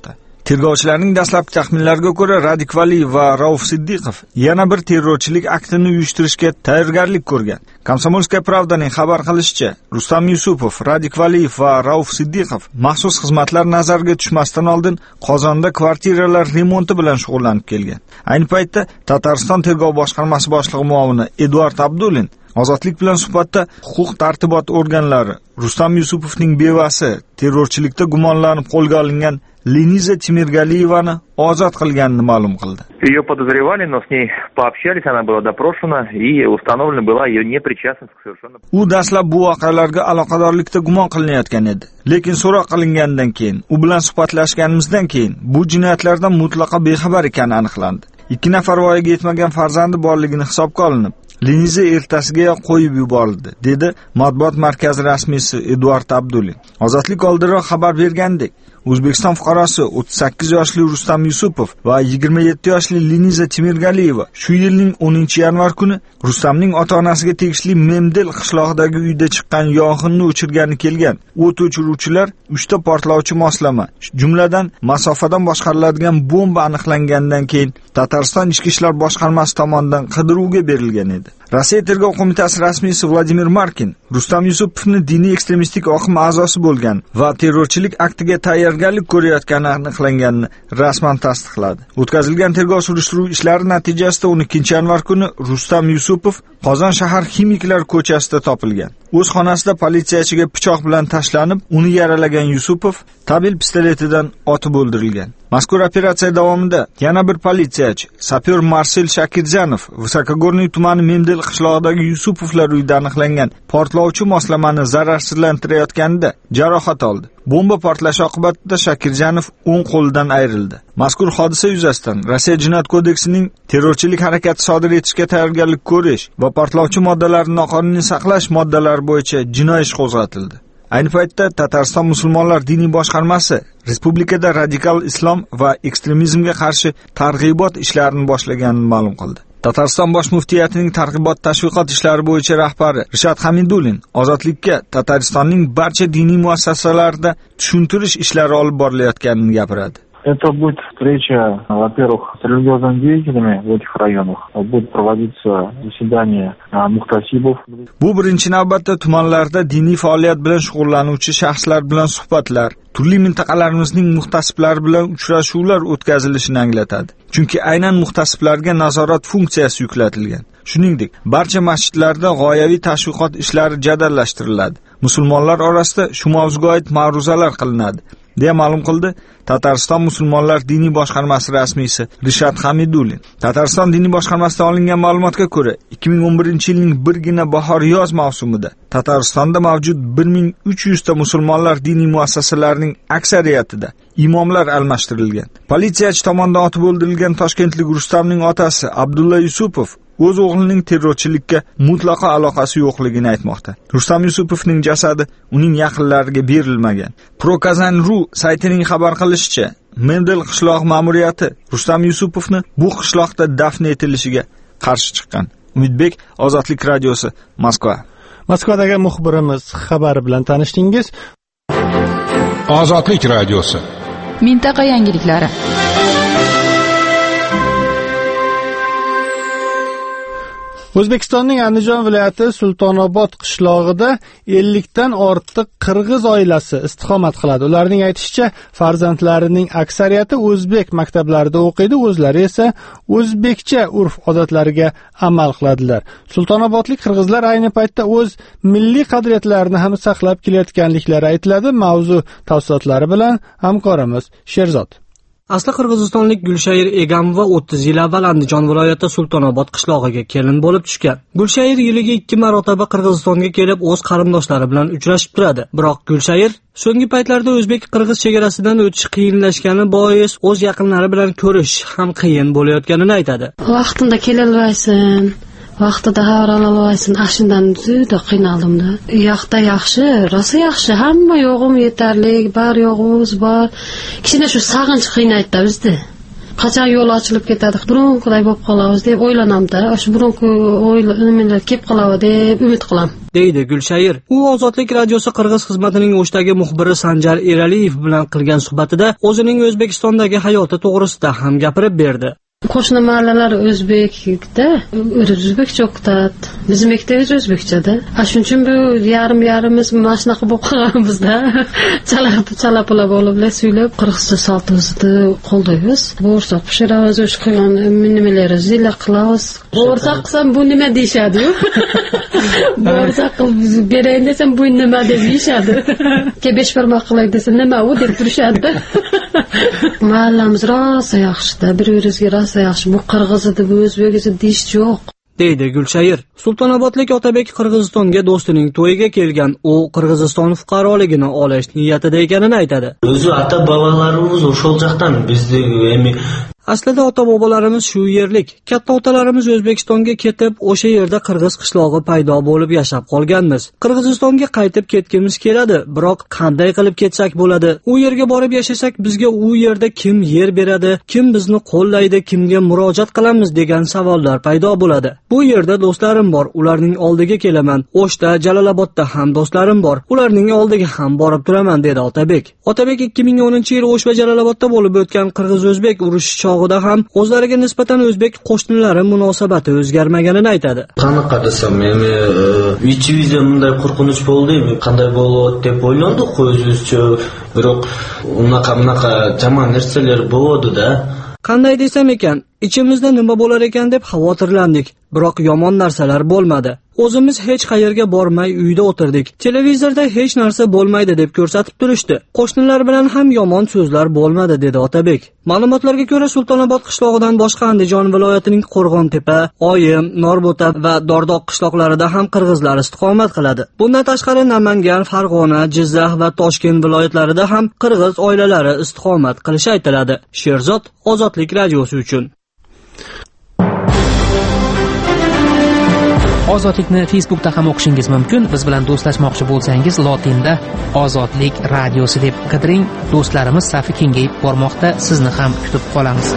Tergovchilarning dastlabki taxminlariga ko'ra, Radik Valiyev va Rauf Siddiqov yana bir terrorchilik aktini uyushtirishga tayyorgarlik ko'rgan. Komsomolskaya Pravdaning xabar qilishicha, Rustam Yusupov, Radik Valiyev va Rauf Siddiqov maxsus xizmatlar nazariga tushmasdan oldin Qozonda kvartiralar remonti bilan shug'ullanib kelgan. Ayni paytda Tatariston tergov boshqarmasi boshlig'i muavini Eduard Abdulin Ozodlik bilan suhbatda huquq tartibot organlari Rustam Yusupovning bevasi terrorchilikda gumonlanib qo'lga olingan Leniza Timirgaliyevani ozod qilganini ma'lum qildi. Ее подозревали, но с ней пообщались, она была допрошена и установлена была ее непричастность к совершенно. U dastlab bu voqealarga aloqadorlikda gumon qilinayotgan edi. Lekin so'roq qilingandan keyin, u bilan suhbatlashganimizdan keyin bu jinoyatlardan mutlaqo bexabar ekani aniqlandi. Ikki nafar voyaga yetmagan farzandi borligini hisobga olinib, Leniza ertasiga qo'yib yuborildi, dedi matbuot markazi rasmiysi Eduard Abdulin. Ozodlik oldinroq xabar bergandek, O'zbekiston fuqarosi o'ttiz sakkiz yoshli Rustam Yusupov va yigirma yetti yoshli Leniza Timirgaliyeva shu yilning o'ninchi yanvar kuni Rustamning ota-onasiga tegishli Memdel qishlog'idagi uyda chiqqan yong'inni o'chirgani kelgan. O't o'chiruvchilar uchta portlovchi moslama, jumladan masofadan boshqariladigan bomba aniqlangandan keyin Tatariston ichki ishlar boshqarmasi tomonidan qidiruvga berilgan edi. Rossiya tergov qo'mitasi rasmiysi Vladimir Markin Rustam Yusupovni diniy ekstremistik oqim a'zosi bo'lgan va terrorchilik aktiga tayyorgarlik ko'rayotgani aniqlanganini rasman tasdiqladi. O'tkazilgan tergov surishtiruv ishlari natijasida o'n ikkinchi yanvar kuni Rustam Yusupov Qozon shahar Ximiklar ko'chasida topilgan. O'z xonasida politsiyachiga pichoq bilan tashlanib, uni yaralagan Yusupov tabil pistoletidan otib o'ldirilgan. Mazkur operatsiya davomida yana bir politsiyachi, sapyor Marsel Shakirjanov Vysokogorniy tumani Memdel qishlog'idagi Yusupovlar uyida aniqlangan portlovchi moslamani zararsizlantirayotganida jarohat oldi. Bomba portlashi oqibatida Shakirjanov o'ng qo'lidan ayrildi. Mazkur hodisa yuzasidan Rossiya Jinoyat kodeksining terrorchilik harakati sodir etishga tayyorgarlik ko'rish va portlovchi moddalarni noqonuniy saqlash moddalari bo'yicha jinoiy ish qo'zg'atildi. Ayni paytda Tatariston musulmonlar diniy boshqarmasi respublikada radikal islom va ekstremizmga qarshi targ'ibot ishlarini boshlaganini ma'lum qildi. Tatariston bosh muftiyatining targ'ibot tashviqot ishlari bo'yicha rahbari Rishad Hamidulin Ozodlikka Tataristonning barcha diniy muassasalarida tushuntirish ishlari olib borilayotganini gapiradi. Это будет встреча, во-первых, с религиозными деятелями в этих районах. Будут проводиться заседания мухтасибов. Bu birinchi navbatda tumanlarda diniy faoliyat bilan shug'ullanuvchi shaxslar bilan suhbatlar, turli mintaqalarimizning muhtasiblari bilan uchrashuvlar o'tkazilishini anglatadi. Chunki aynan muhtasiblarga nazorat funksiyasi yuklatilgan. Shuningdek, barcha masjidlarda g'oyaviy tashviqot ishlari jadallashtiriladi. Musulmonlar orasida shu mavzuga oid ma'ruzalar qilinadi, deya ma'lum qildi Tatariston musulmonlar diniy boshqarmasi rasmiysi Rishad Hamidulin. Tatariston diniy boshqarmasidan olingan ma'lumotga ko'ra, ikki ming o'n birinchi yilning birgina bahor-yoz mavsumida Tataristonda mavjud bir ming uch yuz ta musulmonlar diniy muassasalarining aksariyatida imomlar almashtirilgan. Politsiyachi tomonidan otib o'ldirilgan toshkentlik Rustamning otasi Abdulla Yusupov o'z o'g'lining terrorchilikka mutlaqo aloqasi yo'qligini aytmoqda. Rustam Yusupovning jasadi uning yaqinlariga berilmagan. Prokazan.ru saytining xabar qilishicha, Memdel qishloq ma'muriyati Rustam Yusupovni bu qishloqda dafn etilishiga qarshi chiqqan. Umidbek, Ozodlik radiosi, Moskva. Moskvadagi muxbirimiz xabari bilan tanishdingiz. Ozodlik radiosi. Mintaqa yangiliklari. O'zbekistonning Andijon viloyati Sultonobod qishlog'ida ellik dan ortiq qirg'iz oilasi istiqomat qiladi. Ularning aytishicha, farzandlarining aksariyati o'zbek maktablarida o'qiydi, o'zlari esa o'zbekcha urf-odatlariga amal qiladilar. Sultonobodlik qirg'izlar ayni paytda o'z milliy qadriyatlarini ham saqlab kelayotganliklari aytiladi. Mavzu tafsilotlari bilan hamkorimiz Sherzod. Asli qirg'izistonlik Gulshayr Egamova o'ttiz yil avval Andijon viloyati Sultonobod qishlog'iga kelin bo'lib tushgan. Gulshayr yiliga ikki marotaba Qirg'izistonga kelib o'z qarindoshlari bilan uchrashib turadi. Biroq Gulshayr so'nggi paytlarda o'zbek-qirg'iz chegarasidan o'tish qiyinlashgani bois o'z yaqinlari bilan ko'rish ham qiyin bo'layotganini aytadi. Vaqtida kelolmaysan. Vaqtida xabar ololmaysan, ashundan juda qiynaldim-da. U yoqda yaxshi, rosa yaxshi, hamma yo'g'im yetarli, bar yo'g'imiz bor. Kichkina shu sag'inch qiynaydi-da bizni. qachon yo'l ochilib ketadi, burunqiday bo'lib qolamiz deb o'ylanamda. Shu burunqi o'ylanmalar kelib qoladi deb umid qilaman, deydi Gulshayir. U Ozodlik radiosi Qirg'iz xizmatining O'shdagi muxbiri Sanjar Eraliyev bilan qilgan suhbatida o'zining O'zbekistondagi hayoti to'g'risida ham gapirib berdi. Qo'shni mahallalar o'zbekda, o'zbekcha o'qitadi. Bizim maktabimiz o'zbekchada. Shuning uchun bu yarim yarimiz mana shunaqa bo'lib qolganimizda, chalab chalapilab oliblar, suylab qirg'izcha saltimizni qo'llaymiz. Bo'rsoq pishiramiz, o'sha qilgan nimalarni zillar qilamiz. Bo'rsoq qilsam bu nima deyshadi-yu. Bo'rsoq qilib berayin desam bu nima deb yeyishadi. Kebesh barmoq qilay desam nima u deb turishadi. Mahallamiz rosa yaxshi-da, bir-birimizga rosa yaxshi. Bu qirg'iz edi, bu o'zbek edi deyish yo'q, deydi Gulshayir. Sultonobodlik Otabek Qirg'izistonga do'stining to'yiga kelgan. U Qirg'iziston fuqaroligini olish niyatida ekanini aytadi. O'zi ota-bobolarimiz o'sha yoqdan bizni emi Aslida ota-bobolarimiz shu yerlik. Katta otalarimiz O'zbekistonga ketib, o'sha yerda qirg'iz qishlog'i paydo bo'lib yashab qolganmiz. Qirg'izistonga qaytib ketgimiz keladi, biroq qanday qilib ketsak bo'ladi? U yerga borib yashasak bizga u yerda kim yer beradi, kim bizni qo'llaydi, kimga murojaat qilamiz degan savollar paydo bo'ladi. Bu yerda do'stlarim bor, ularning oldiga kelaman. O'shda, Jalolobodda ham do'stlarim bor, ularning oldiga ham borib turaman, dedi Otabek. Otabek ikki ming o'ninchi yil O'sh va Jalolobodda bo'lib o'tgan qirg'iz-o'zbek urushi da ham o'zlariga nisbatan o'zbek qo'shnilari munosabati o'zgarmaganini aytadi. Qanaqa desam, meni ichimizda bunday qo'rqinch bo'ldi, qanday bo'ladi deb o'ylandik o'zimizcha, biroq unaqa-bunaqa jomon narsalar bo'ldi-da. Qanday desam ekan, ichimizda nima bo'lar ekan deb xavotirlandik, biroq yomon narsalar bo'lmadi. O'zimiz hech qayerga bormay uyda o'tirdik. Televizorda hech narsa bo'lmaydi deb ko'rsatib turishdi. Qo'shnilar bilan ham yomon so'zlar bo'lmadi, dedi Otabek. Ma'lumotlarga ko'ra, Sultonobod qishlog'idan boshqa Andijon viloyatining Qo'rg'ontepa, Oyim, Norbota va Dordoq qishloqlarida ham qirg'izlar istiqomat qiladi. Bundan tashqari Namangan, Farg'ona, Jizzax va Toshkent viloyatlarida ham qirg'iz oilalari istiqomat qilishi aytiladi. Sherzod, Ozodlik radiosi uchun. Ozodlikni Facebookda ham o'qishingiz mumkin. Biz bilan do'stlashmoqchi bo'lsangiz, lotinda Ozodlik radiosi deb qidiring. Do'stlarimiz safi kengayib bormoqda. Sizni ham kutib qolamiz.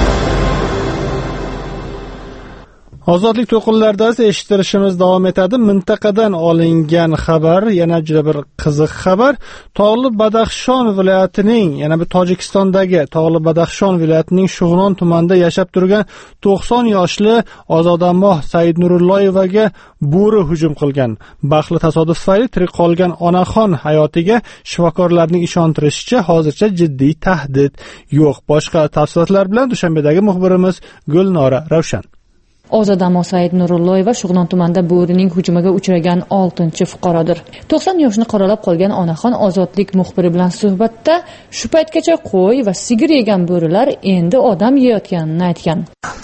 Ozodlik to'qinlarida eshittirishimiz davom etadi. Mintaqadan olingan xabar, yana juda bir qiziq xabar. Tog'li Badaxshon viloyatining, yana bir Tojikistondagi Tog'li Badaxshon viloyatining Shug'non tumanida yashab turgan to'qson yoshli Ozodamoh Said Nurulloyevaga bo'ri hujum qilgan. Baxtli tasodif tufayli tirik qolgan onaxon hayotiga shifokorlarning ishontirishicha hozircha jiddiy tahdid yo'q. Boshqa tafsilotlar bilan Dushanbedagi muxbirimiz Gulnora Ravshan. Ozodamoh Said Nurulloyeva Shug'non tumanida bo'rining hujumiga uchragan oltinchi fuqarodir. to'qson yoshni qoralab qolgan onaxon Ozodlik muxbiri bilan suhbatda shu paytgacha qo'y va sigir yegan bo'rilar endi odam yeyotganini aytgan.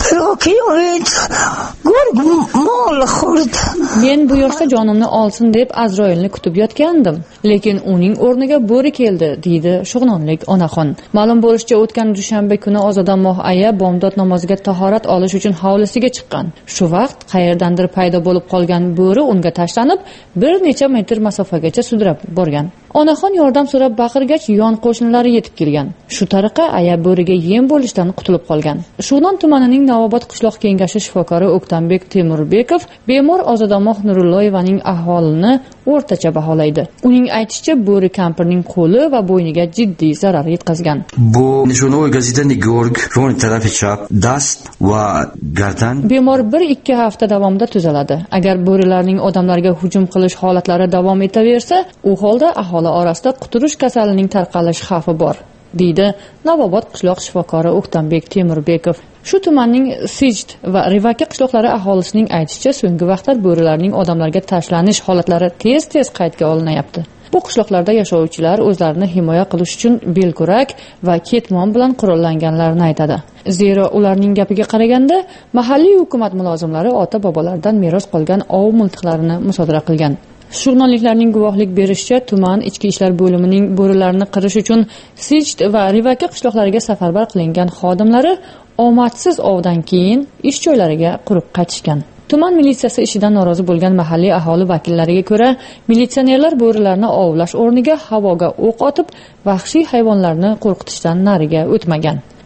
Men bu yoshda jonimni olsin deb Azroilni kutib yotgandim, lekin uning o'rniga bo'ri keldi, deydi shug'nonlik onaxon. Ma'lum bo'lishicha, o'tgan dushanba kuni Ozodamoh aya bomdod namoziga tahorat olish uchun hovlisiga chiqqan. Shu vaqt qayerdandir paydo bo'lib qolgan bo'ri unga tashlanib, bir necha metr masofagacha sudrab borgan. Onaxon yordam so'rab baqirgach, yon qo'shnilari yetib kelgan. Shu tariqa aya bo'riga yem bo'lishdan qutulib qolgan. Shug'non tumanining Navobod qishloq kengashi shifokori O'ktanbek Temurbekov bemor Ozodamoh Nurulloyevaning ahvolini o'rtacha baholaydi. Uning aytishicha, bo'ri kampirning qo'li va bo'yniga jiddiy zarar yetkazgan. Bu nishonoi gazitani gorg, roni tarafi chap, dast va gardan. Bemor bir ikki hafta davomida tuzaladi. Agar bo'rilarning odamlarga hujum qilish holatlari davom etaversa, u holda aholi orasida quturish kasalining tarqalish xavfi bor, deydi Navobod qishloq shifokori O'ktanbek Temurbekov. Shu tumanning Sijt va Rivaka qishloqlari aholisining aytishicha, so'nggi vaqtlar bo'rilarning odamlarga tashlanish holatlari tez-tez qaydga olinyapti. Bu qishloqlarda yashovchilar o'zlarini himoya qilish uchun belkurak va ketmon bilan qurollanganlarini aytadi. Zero ularning gapiga qaraganda, mahalliy hukumat mulozimlari ota-bobolardan meros qolgan ov miltiqlarini musodara qilgan. Shug'nonliklarning guvohlik berishicha, tuman ichki ishlar bo'limining bo'rilarni qirish uchun Sijt va Rivaka qishloqlariga safarbar qilingan xodimlari omadsiz ovdan keyin ish joylariga qurib qaytishgan. Tuman militsiyasi ishidan norozi bo'lgan mahalliy aholi vakillariga ko'ra, militsionerlar bo'rilarni ovlash o'rniga havoga o'q otib, vahshiy hayvonlarni qo'rqitishdan nariga o'tmagan.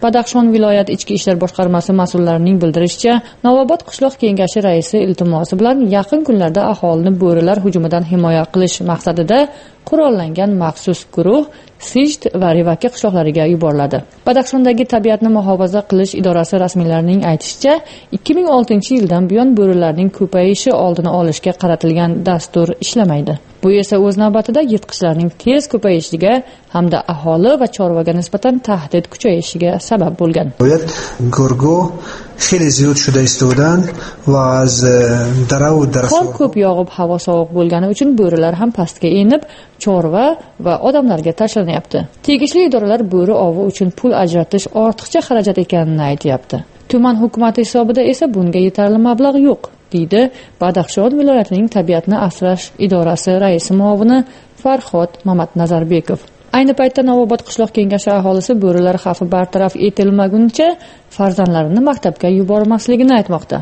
Badaxshon viloyat ichki ishlar boshqarmasi mas'ullarining bildirishicha, Novobod qishloq kengashi raisi iltimosi bilan yaqin kunlarda aholini bo'rilar hujumidan himoya qilish maqsadida qurollangan maxsus guruh Sijt va Rivaka qishloqlariga yuboriladi. Badaxshondagi tabiatni muhofaza qilish idorasi rasmiylarining aytishicha, ikki ming oltinchi yildan buyon bo'rilarning ko'payishi oldini olishga qaratilgan dastur ishlamaydi. Bu esa o'z navbatida yirtqichlarning tez ko'payishiga hamda aholi va chorvaga nisbatan tahdid kuchayishiga sabab bo'lgan. Gurgu خیلی زیاد شده استودن و از درا و درا qor ko'p yog'ib havo sovuq bo'lgani uchun bo'rilar ham pastga enib chorva va odamlarga tashlanyapti. Tegishli idoralar bo'ri ovi uchun pul ajratish ortiqcha xarajat ekanini aytyapti. Tuman hukumati hisobida esa bunga yetarli mablag' yo'q, deydi Badaxshon viloyatining tabiatni asrash idorasi raisi muovini Farhod Mamatnazarbekov. Ayni paytda Novobod qishloq kengashi aholisi bo'rilar xavfi bartaraf etilmaguncha farzandlarini maktabga yubormasligini aytmoqda.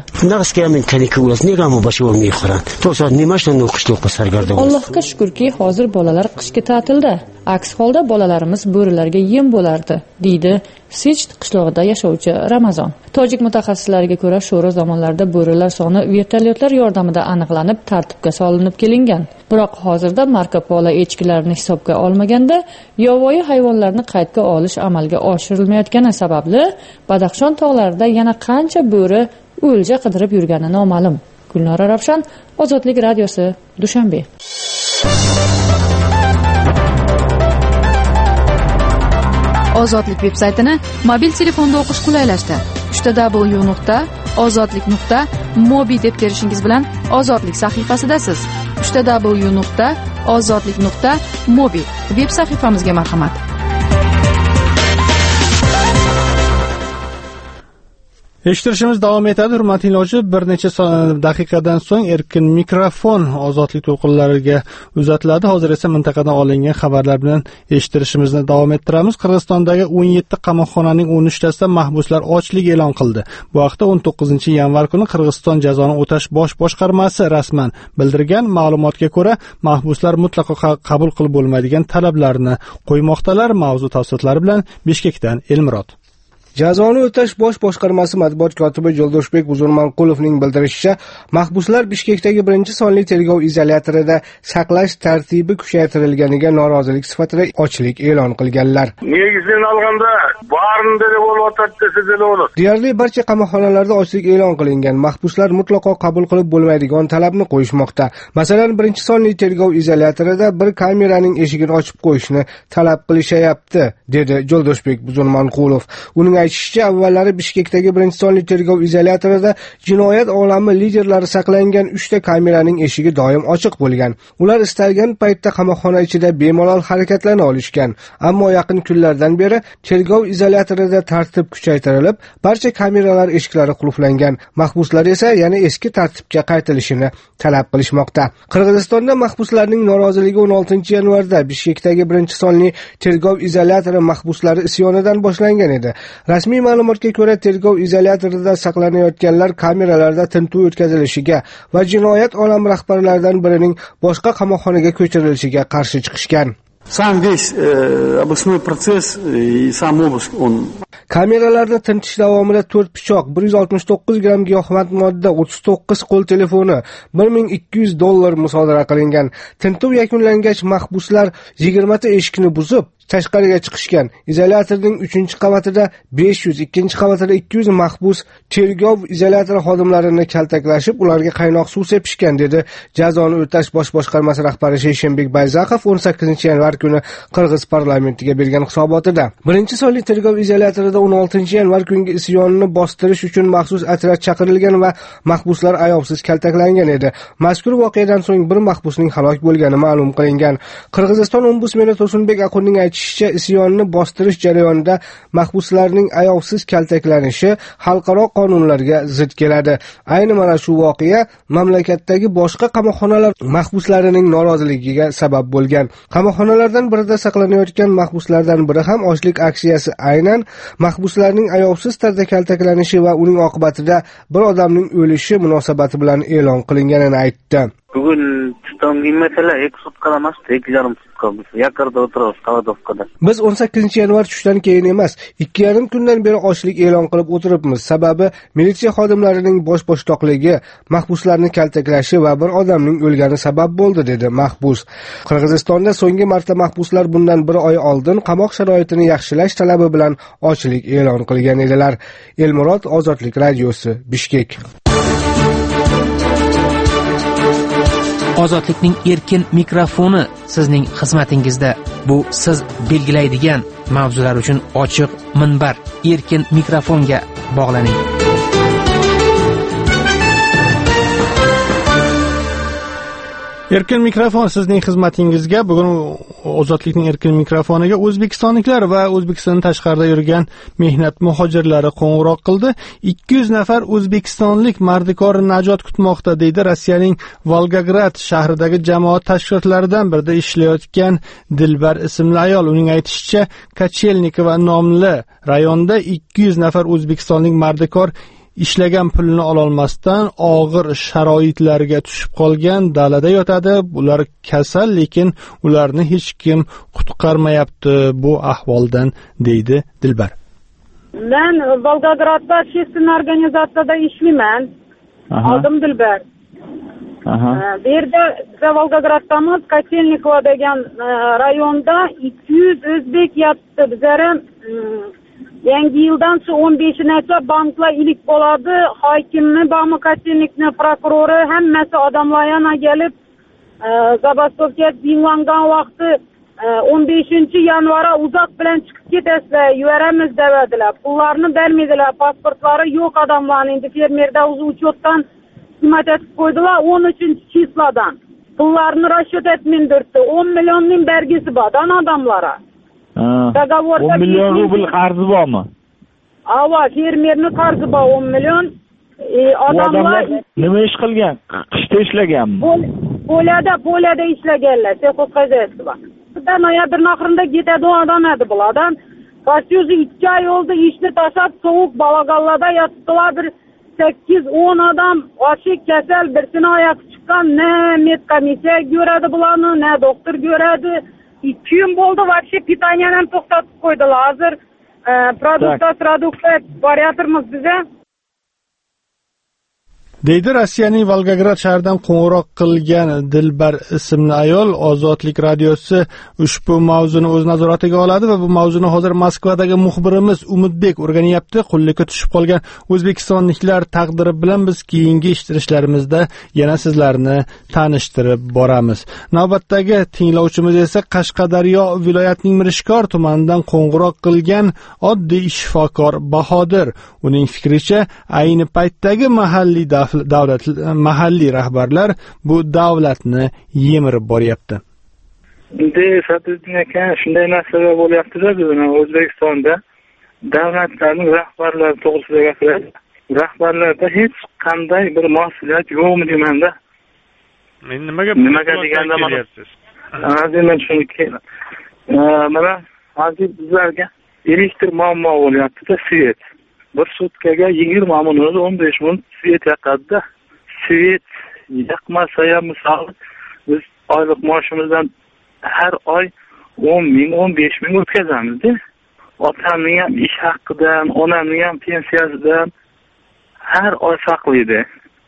Allohga shukrki, hozir bolalar qishki ta'tilda. Aks holda bolalarimiz bo'rilarga yem bo'lardi, deydi Sijt qishlog'ida yashovchi Ramazon. Tojik mutaxassislariga ko'ra, sho'ro zamonlarda bo'rilar soni vertolyotlar yordamida aniqlanib, tartibga solinib kelingan. Biroq hozirda Marco Polo echkilarni hisobga olmaganda, yovvoyi hayvonlarni qaydga olish amalga oshirilmayotgani sababli Badaxshon tog'larida yana qancha bo'ri o'lja qidirib yurgani noma'lum. Gulnora Ravshan, Ozodlik radiosi, Dushanbe. Ozodlik veb-saytini mobil telefonda o'qish qulaylashdi. uch w nuqta ozodlik nuqta mobi deb terishingiz bilan Ozodlik sahifasidasiz. uch w nuqta ozodlik nuqta mobi veb sahifamizga marhamat. Eshittirishimiz davom etadi. Hurmatli tinglovchi, bir necha daqiqadan so'ng erkin mikrofon ozodlik to'lqinlariga uzatiladi. Hozir esa mintaqadan olingan xabarlar bilan eshittirishimizni davom ettiramiz. Qirg'izistondagi o'n yetti qamoqxonaning o'n uchtasida mahbuslar ochlik e'lon qildi. Bu haqda o'n to'qqizinchi yanvar kuni Qirg'iziston jazoni o'tash bosh boshqarmasi rasman bildirgan. Ma'lumotga ko'ra, mahbuslar mutlaqo qabul qilib bo'lmaydigan talablarni qo'ymoqdalar. Mavzu tafsilotlari bilan Bishkekdan Elmurod. Jazoni o'tash bosh boshqarmasi matbuot kotibi Jo'ldoshbek Buzurmanqulovning bildirishicha, mahbuslar Bishkekdagi birinchi sonli tergov izolyatorida saqlash tartibi kuchaytirilganiga norozilik sifatida ochlik e'lon qilganlar. Negizini olganda barında deb bo'lyapti desa bo'lar. Deyarli barcha qamoqxonalarda ochlik e'lon qilingan. Mahbuslar mutlaqo qabul qilib bo'lmaydigan talabni qo'yishmoqda. Masalan, birinchi sonli tergov izolyatorida bir kameraning eshigini ochib qo'yishni talab qilishyapti, dedi Jo'ldoshbek Buzurmanqulov. Uning aytishicha, avvallari Bishkekdagi birinchi sonli tergov izolyatorida jinoyat olami liderlari saqlangan uchta kameraning eshigi doim ochiq bo'lgan. Ular istalgan paytda qamoqxona ichida bemalol harakatlana olishgan. Ammo yaqin kunlardan beri tergov izolyatorida tartib kuchaytirilib, barcha kameralar eshiklari qulflangan. Mahbuslar esa yana eski tartibga qaytilishini talab qilishmoqda. Qirg'izistonda mahbuslarning noroziligi o'n oltinchi yanvarda Bishkekdagi birinchi sonli tergov izolyatori mahbuslari isyonidan boshlangan edi. Rasmiy ma'lumotga ko'ra, tergov izolyatorida saqlanayotganlar kameralarda tintuv o'tkazilishiga va jinoyat olami rahbarlaridan birining boshqa qamoqxonaga ko'chirilishiga qarshi chiqishgan. Сам весь э, обыскной процесс и сам обыск, он... Kameralarni tintish davomida to'rt pichoq, bir yuz oltmish to'qqiz gramm giyohvand modda, o'ttiz to'qqiz qo'l telefoni, bir ming ikki yuz dollar musodara qilingan. Tintuv yakunlangach, mahbuslar yigirma ta eshikni buzib, tashqariga chiqishgan. Izolyatorning uchinchi qavatida besh yuz, ikkinchi qavatida ikki yuz mahbus tergov izolyatori xodimlarini kaltaklashib, ularga qaynoq suv sepishgan, dedi Jazoni o'tash bosh boshqarmasi rahbari Sheyshenbek Bayzaqov o'n sakkizinchi yanvar kuni Qirg'iz parlamentiga bergan hisobotida. Birinchi sonli tergov izolyatorida o'n oltinchi yanvar kungi isyonni bostirish uchun maxsus otryad chaqirilgan va mahbuslar ayovsiz kaltaklangan edi. Mazkur voqeadan so'ng bir mahbusning halok bo'lgani ma'lum qilingan. Qirg'iziston ombudsmeni Tursunbek Aqunning aytishicha, isyonni bostirish jarayonida mahbuslarning ayovsiz kaltaklanishi xalqaro qonunlarga zid keladi. Ayni mana shu voqea mamlakatdagi boshqa qamoqxonalar mahbuslarining noroziligiga sabab bo'lgan. Qamoqxonalardan birida saqlanayotgan mahbuslardan biri ham ochlik aksiyasi aynan mahbuslarning ayovsiz tarzda kaltaklanishi va uning oqibatida bir odamning o'lishi munosabati bilan e'lon qilinganini aytdi. bugun tungi masala ikki sutka emas, ikki yarim sutka. Yaqinda o'tiramiz Qaladovkada. Biz o'n sakkizinchi yanvar tushdan keyin emas, ikki yarim kundan beri ochlik e'lon qilib o'tiribmiz. Sababi militsiya xodimlarining bosh-boshtoqligi, mahbuslarni kaltaklashi va bir odamning o'lgani sabab bo'ldi, dedi mahbus. Qirg'izistonda so'nggi marta mahbuslar bundan bir oy oldin qamoq sharoitini yaxshilash talabi bilan ochlik e'lon qilgan edilar. Elmurod, Ozodlik radiosi, Bishkek. Ozodlikning erkin mikrofoni sizning xizmatingizda. Bu siz belgilaydigan mavzular uchun ochiq minbar. Erkin mikrofonga bog'laning. Erkin mikrofon sizning xizmatingizga. Bugun Ozodlikning erkin mikrofoniga o'zbekistonliklar va O'zbekistondan tashqarida yurgan mehnat muhojirlari qo'ng'iroq qildi. ikki yuz nafar o'zbekistonlik mardikor najot kutmoqda, deydi Rossiyaning Volgograd shahridagi jamoat tashkilotlaridan birida ishlayotgan Dilbar ismli ayol. Uning aytishicha, Kachelnikova nomli rayonda ikki yuz nafar o'zbekistonlik mardikor ishlagan pulini ololmasdan og'ir sharoitlarga tushib qolgan, dalada yotadi. Ular kasal, lekin ularni hech kim qutqarmayapti bu ahvoldan, deydi Dilbar. Men Volgogradda общественный organizatsiyada ishlayman. Adım Dilbar. Aha. Bu yerda Volgograddamiz, Kachelnikova degan rayonda ikki yuz o'zbek yotibdi. Bizlar ham yangi yildan shu o'n beshinchi banklar ilk bo'ladi. Hokimni, Bami Kachelnikni, prokurori hammasi odamlar yana kelib zabastovga dinlangan vaqti o'n beshinchi yanvar uzoq bilan chiqib ketasizlar, yuvaramiz dedilar. Pullarni bermedilar, pasportlari yo'q odamlarning. Endi fermerda o'zi uchotdan xizmat etib qo'ydilar o'n uchinchi chisladan. Pullarni rashyot etmindirdi. o'n millionning belgisi bor odamlara. o'n million rubl qarzi bormi? Ava, fermerning qarzi bor o'n million. E, odamlar nima ish qilgan? Qishda ishlaganmi? Poliyada, poliyada ishlaganlar, sexozxozaystvo. Noyabr oxirida ketadi odam edi bulardan. Qo'shuzi ikki oy oldi ishni tashlab, sovuq balagallarda yotibdilar. Bir sakkiz o'n odam ochlik kasal, birsini oyoq chiqqan, ne medkomissiya ko'radi bularni, ne doktor ko'radi. ikki kun bo'ldi, вообще питаниeni ham to'xtatib qo'ydilar. Hozir produktlar, produktlar boryapmiz biza. deydi Rossiyaning Volgograd shahridan qo'ng'iroq qilgan Dilbar ismli ayol. Ozodlik radiosi ushbu mavzuni o'z nazoratiga oladi va bu mavzuni hozir Moskvadagi muxbirimiz Umidbek o'rganyapti. Qullikka tushib qolgan o'zbekistonliklar taqdiri bilan biz keyingi eshittirishlarimizda yana sizlarni tanishtirib boramiz. Navbatdagi tinglovchimiz esa Qashqadaryo viloyatining Mirishkor tumanidan qo'ng'iroq qilgan oddiy shifokor Bahodir. Uning fikricha, ayni paytdagi mahalliy davlat mahalliy rahbarlar bu davlatni yemirib boryapti. Endi Sadriddin aka, shunday narsalar bo'lyapti-da, bizning O'zbekistonda davlatlarning rahbarlari to'g'risida gapiradi. Rahbarlarda hech qanday bir mas'uliyat yo'qmi demanda. Men nimaga nimaga deganda qilyapsiz? Hozir men shuniki. Mana hozir bizlarga elektr muammo bo'lyapti-da, svet. Bir sutkaga yigirma ming, o'n besh ming svet yoqadi-da. Svet yoqmasa ham misol biz oylik maoshimizdan har oy o'n ming, o'n besh ming o'tkazamiz-da. Otamning ham ish haqidan, onamning ham pensiyasidan har oy saqlaydi.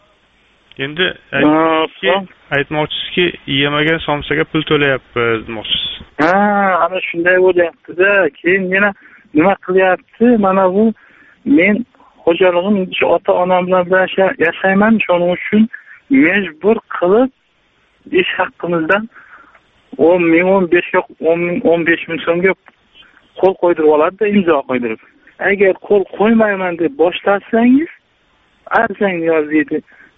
Endi aytmoqchisizki, yemagan somsaga pul to'layapmiz demoqchisiz. Ha, ana shunday bo'lyapti-da. Keyin yana nima qilyapti? Mana bu men xo'jaligim shu ota-onam bilan yashayman, shuning uchun majbur qilib ish haqqimizdan o'n ming, o'n besh yo'q, o'n ming, o'n besh ming so'mga qo'l qo'ydirib oladi-da, imzo qo'ydirib. Agar qo'l qo'ymayman deb boshlasangiz, arzang yozdi.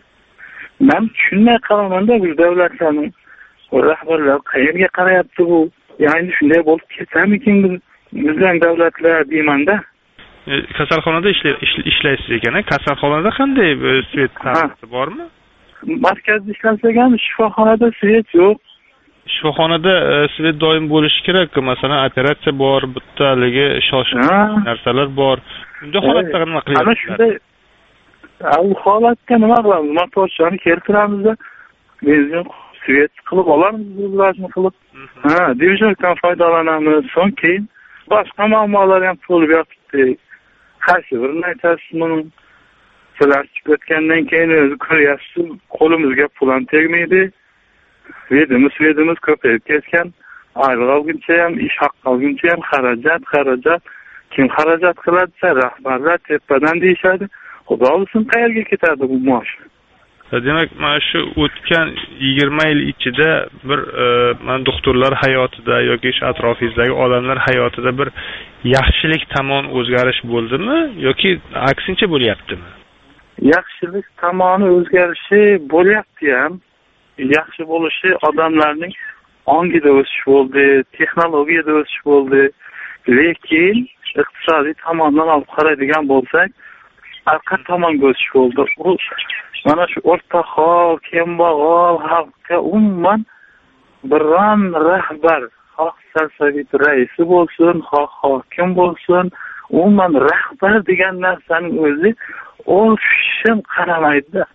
Men tushunmay qolaman-da, bu davlatlarning rahbarlari qayerga qarayapti bu? Ya'ni shunday bo'lib ketamikin biz bizning davlatlar deyman-da. Kasalxonada ishlaysiz ekan, kasalxonada qanday svet ta'minoti bormi? Markazda ishlasak ham shifoxonada svet yo'q. Shifoxonada svet doim bo'lishi kerak-ku. Masalan, operatsiya bor, bittaligi shoshilinch narsalar bor. Bunday holatda nima qilyapsiz? Ana shunday bu holatda nima qilamiz? Motorchani keltiramiz-da, benzin svet qilib olamiz bularni qilib. Ha, divizordan foydalanamiz. So'ng keyin boshqa muammolar ham bo'lib yotibdi. Qaysi birini aytasiz buni? Sizlar chiqib o'tgandan keyin o'zi ko'ryapsiz, qo'limizga pul ham tegmaydi. Vedimiz, vedimiz ko'payib ketgan. Oylik olguncha ham, ish haqqi olguncha ham xarajat, xarajat. Kim xarajat qiladi? Rahbarlar tepadan deyishadi. Xudo bilsin qayerga ketadi bu maosh. Demak, mana shu o'tgan yigirma yil ichida bir mana doktorlar hayotida yoki shu atrofingizdagi odamlar hayotida bir yaxshilik tomon o'zgarish bo'ldimi yoki aksincha bo'lyaptimi? Yaxshilik tomoni o'zgarishi bo'lyapti ham. Yaxshi bo'lishi odamlarning ongida o'sish bo'ldi, texnologiyada o'sish bo'ldi. Lekin iqtisodiy tomondan olib qaraydigan bo'lsak, arqa tomonga o'sish bo'ldi. U mana shu o'rta hol, kambag'al xalqqa umuman biron rahbar, xalq saviti raisi bo'lsin, hokim bo'lsin, umuman rahbar degan narsaning o'zi o'shim qaramaydi.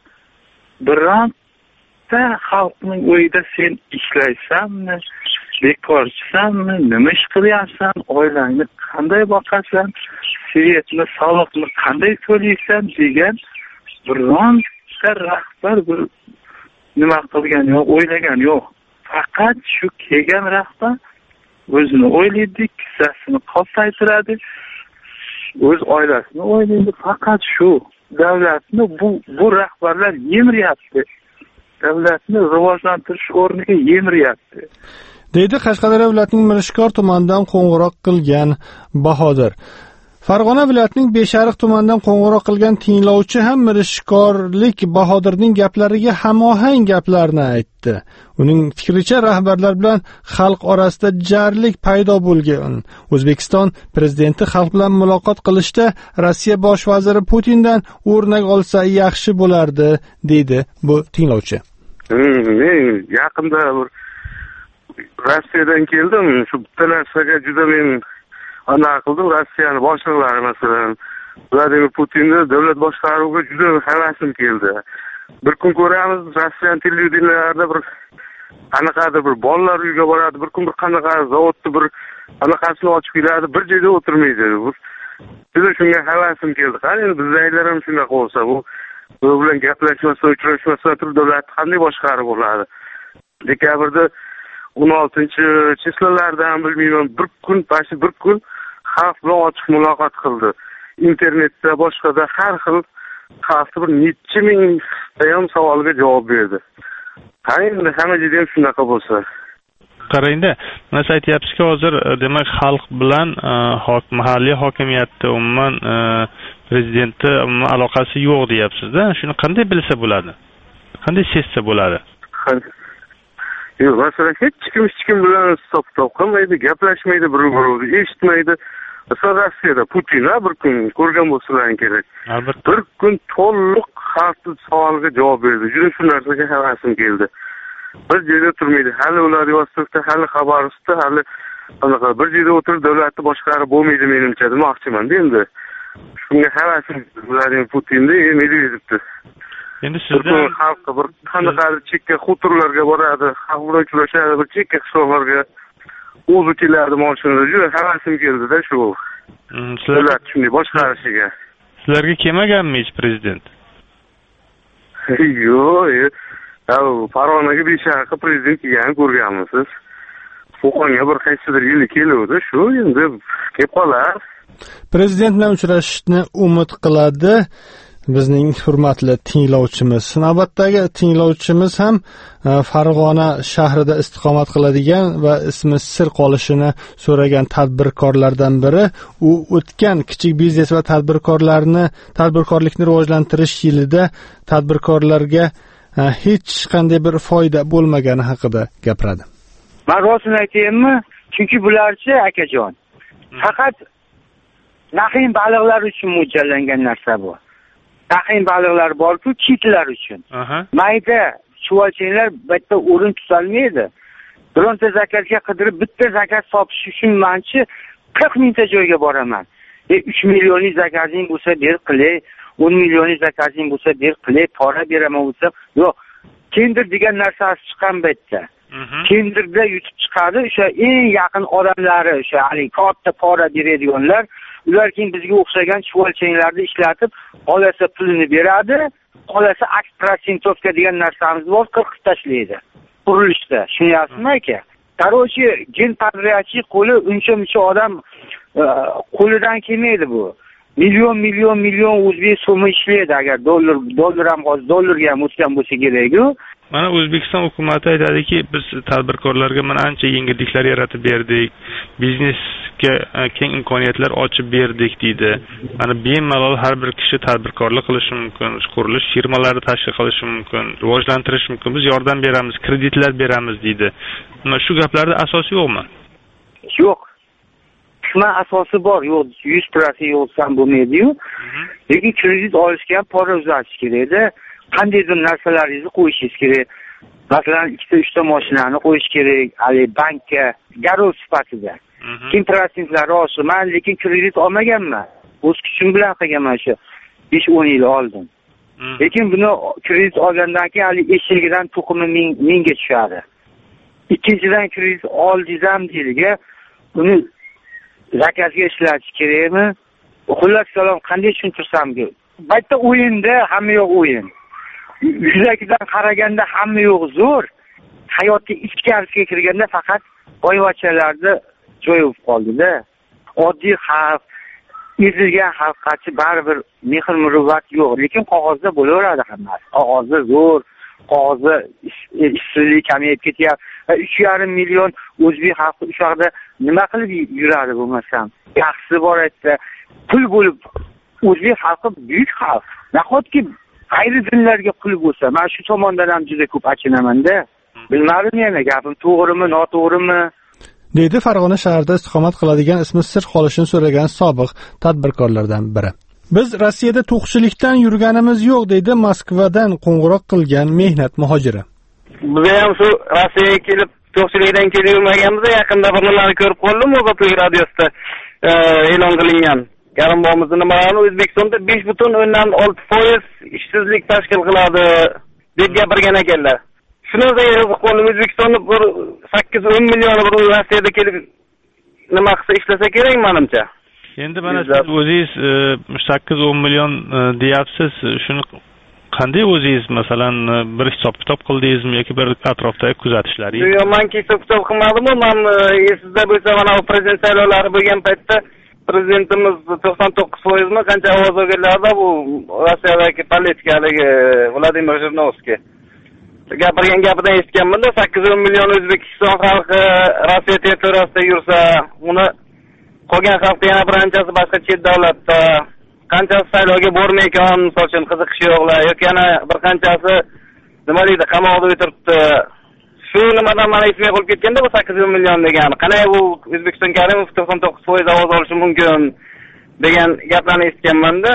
Bironta xalqning o'yida sen ishlaysanmi, bekorchisanmi, nima ish qilyapsan, oilangni qanday boqasan, svetni, soliqni qanday to'laysan degan biron rahbar bir nima qilgan yo'q, o'ylagan yo'q. Faqat shu kelgan rahbar o'zini o'ylaydi, kissasini qolsaytiradi, o'z oilasini o'ylaydi. Faqat shu davlatni bu bu rahbarlar yemiryapti. Davlatni rivojlantirish o'rniga yemiryapti. deydi Qashqadaryo viloyatining Mirishkor tumanidan qo'ng'iroq qilgan Bahodir. Farg'ona viloyatining Beshariq tumanidan qo'ng'iroq qilgan tinglovchi ham mirishkorlik Bahodirning gaplariga hamohang gaplarni aytdi. Uning fikricha rahbarlar bilan xalq orasida jarlik paydo bo'lgan. O'zbekiston prezidenti xalq bilan muloqot qilishda Rossiya bosh vaziri Putindan o'rnak olsa yaxshi bo'lardi, deydi bu tinglovchi. Men yaqinda Rossiyadan keldim. Shu bitta narsaga juda men ana qildim. Rossiyani boshliqlari masalan Vladimir Putinni davlat boshqaruviga juda havasim keldi. Bir kun ko'ramiz Rossiya televideniyalarida bir qanaqadir bir bolalar uyga boradi, bir kun bir qanaqa zavodni bir anaqasini ochib keladi, bir joyda o'tirmaydi. Juda shunga havasim keldi. Qani endi bizdagilar ham shunaqa bo'lsa, bu bu bilan gaplashmasa, uchrashmasa turib davlatni qanday boshqarib bo'ladi? Dekabrda o'n oltinchi chislalardan bilmayman bir kun, pashi bir kun xalq bilan ochiq muloqot qildi. Internetda, boshqada har xil xalqni bir necha mingta ham savolga javob berdi. Qani hamma joyda ham shunaqa bo'lsa. Qarangda, mana siz aytyapsizki, hozir demak xalq bilan mahalliy hokimiyatda umuman prezidentni umuman aloqasi yo'q deyapsiz-da. Shuni qanday bilsa bo'ladi? Qanday sezsa bo'ladi? Yo'q, masalan, hech kim hech kim bilan hisob-kitob qilmaydi, gaplashmaydi, bir-birini eshitmaydi. Masalan, Rossiyada Putin bir kun ko'rgan bo'lsalar kerak. Bir kun to'liq xalqning savoliga javob berdi. Juda shu narsaga havasim keldi. Bir joyda turmaydi. Hali ular Vostokda, hali Xabarovskda, hali anaqa bir joyda o'tirib davlatni boshqarib bo'lmaydi menimcha demoqchiman endi. Shunga havasim Vladimir Putinni Medvedevdi. Endi sizlar xalqqa bir qanaqadir chekka xuturlarga boradi, xalq bilan uchrashadi, bir chekka qishloqlarga o'zi keladi mashinada. Juda havasim keldi-da shu. Sizlar shunday boshqarishiga. Sizlarga kelmaganmi hech prezident? Yo'q, Farg'onaga Beshariqqa prezident kelganini ko'rganmisiz? Qo'qonga bir qaysidir yili keluvdi, shu endi kelib qolar. Prezident bilan uchrashishni umid qiladi bizning hurmatli tinglovchimiz. Navbatdagi tinglovchimiz ham Farg'ona shahrida istiqomat qiladigan va ismi sir qolishini so'ragan tadbirkorlardan biri. U o'tgan kichik biznes va tadbirkorlarni, tadbirkorlikni rivojlantirish yilida tadbirkorlarga hech qanday bir foyda bo'lmagani haqida gapiradi. Men rostini aytaymi? Chunki bularchi akajon, faqat naxin baliqlar uchun mo'ljallangan narsa bu. Naxin baliqlar bor-ku, kitlar uchun. Mayda chuvalchilar bitta o'rin tutolmaydi. Bironta zakatga qidirib bitta zakat topish uchun menchi qirq mingta joyga boraman. E uch millionlik zakating bo'lsa ber qilay, o'n millionlik zakating bo'lsa ber qilay, pora beraman bo'lsa, yo'q. tender degan narsasi chiqqan bu yerda. Tenderda yutib chiqadi o'sha eng yaqin odamlari, o'sha haligi katta pora beradiganlar, ular keyin bizga o'xshagan chuvalchanglarni ishlatib, qolasa pulini beradi, qolasa aks prosentovka degan narsamiz bor, qirqib tashlaydi. Qurilishda, tushunyapsizmi aka? Короче, gen patriarchik qo'li uncha-muncha odam qo'lidan kelmaydi bu. Million million million o'zbek so'mi ishlaydi agar dollar dollar ham hozir dollarga ham o'tgan bo'lsa kerak-ku. Mana O'zbekiston hukumati aytadiki, biz tadbirkorlarga mana ancha yengilliklar yaratib berdik, biznesga keng imkoniyatlar ochib berdik deydi. Mana bemalol har bir kishi tadbirkorlik qilishi mumkin, qurilish firmalari tashkil qilishi mumkin, rivojlantirish mumkin, biz yordam beramiz, kreditlar beramiz deydi. Mana shu gaplarda asosi yo'qmi? Yo'q. Qisman asosi bor, yo'q, yuz foiz yo'qsan bo'lmaydi-yu. Lekin kredit olishga ham pora uzatish kerak-da. Qandaydir narsalaringizni qo'yishingiz kerak. Masalan, ikkita uchta mashinani qo'yish kerak, hali bankka garov sifatida. Keyin prosentlari oshib, men lekin kredit olmaganman. O'z kuchim bilan qilganman shu besh o'n yil oldin. Lekin buni kredit olgandan keyin hali eshilgidan to'qimi mingga tushadi. Ikkinchidan kredit oldingiz ham deydiga, uni zakazga ishlatish kerakmi? Xullas salom, qanday tushuntirsam-ki? Bu yerda o'yinda hamma yo'q o'yin. Yuzakidan qaraganda hamma yo'q zo'r. Hayotga ichkarisiga kirganda faqat boyvachchalarda joy bo'lib qoldi-da. Oddiy xalq, ezilgan xalqqa baribir mehr muruvvat yo'q, lekin qog'ozda bo'laveradi hammasi. Qog'ozda zo'r, qog'ozda ishsizlik kamayib ketyapti. uch yarim million o'zbek xalqi o'sha yerda nima qilib yuradi bo'lmasam? Yaxshisi bor aytsa, pul bo'lib o'zbek xalqi buyuk xalq. Nahotki g'ayri dinlarga qul bo'lsa, men shu tomondan ham juda ko'p achinaman-da. Bilmadim yana gapim to'g'rimi, noto'g'rimi? Deydi Farg'ona shahrida istiqomat qiladigan ismi sir qolishini so'ragan sobiq tadbirkorlardan biri. Biz Rossiyada to'qchilikdan yurganimiz yo'q, deydi Moskvadan qo'ng'iroq qilgan mehnat muhojiri. Biz ham shu Rossiyaga kelib to'qchilikdan kelib yurmaganmiz, yaqinda bir nimalarni ko'rib qoldim, Ozodlik radiosida e'lon qilingan. Garimbomizni nimalarni O'zbekistonda besh butun o'ndan olti foiz ishsizlik tashkil qiladi deb gapirgan ekanlar. Shunday yozib qo'yib O'zbekistonda bir sakkiz o'n million bir Rossiyada kelib nima qilsa ishlasa kerak menimcha. Endi mana siz o'zingiz sakkiz o'n million deyapsiz, shuni qanday o'zingiz masalan bir hisob kitob qildingizmi yoki bir atrofdagi kuzatishlaringiz? Yo'q, men hisob kitob qilmadim-ku, men esingizda bo'lsa mana prezident saylovlari bo'lgan paytda prezidentimiz to'qson to'qqiz foizmi qancha ovoz olganlarda bu Rossiyadagi politikadagi Vladimir Zhirinovskiy gapirgan gapidan eshitganman-da, sakkiz o'n million O'zbekiston xalqi Rossiya territoriyasida yursa, uni qolgan xalqda yana bir qanchasi boshqa chet davlatda, qanchasi saylovga bormaykan, misol uchun qiziqish yo'qlar, yoki yana bir qanchasi nima deydi, qamoqda o'tiribdi. Shu nimadan mana ismga qolib ketganda bu sakkiz o'n million degani. Qanday bu O'zbekiston Karimov to'qson to'qqiz foiz ovoz olishi mumkin degan gaplarni eshitganman-da.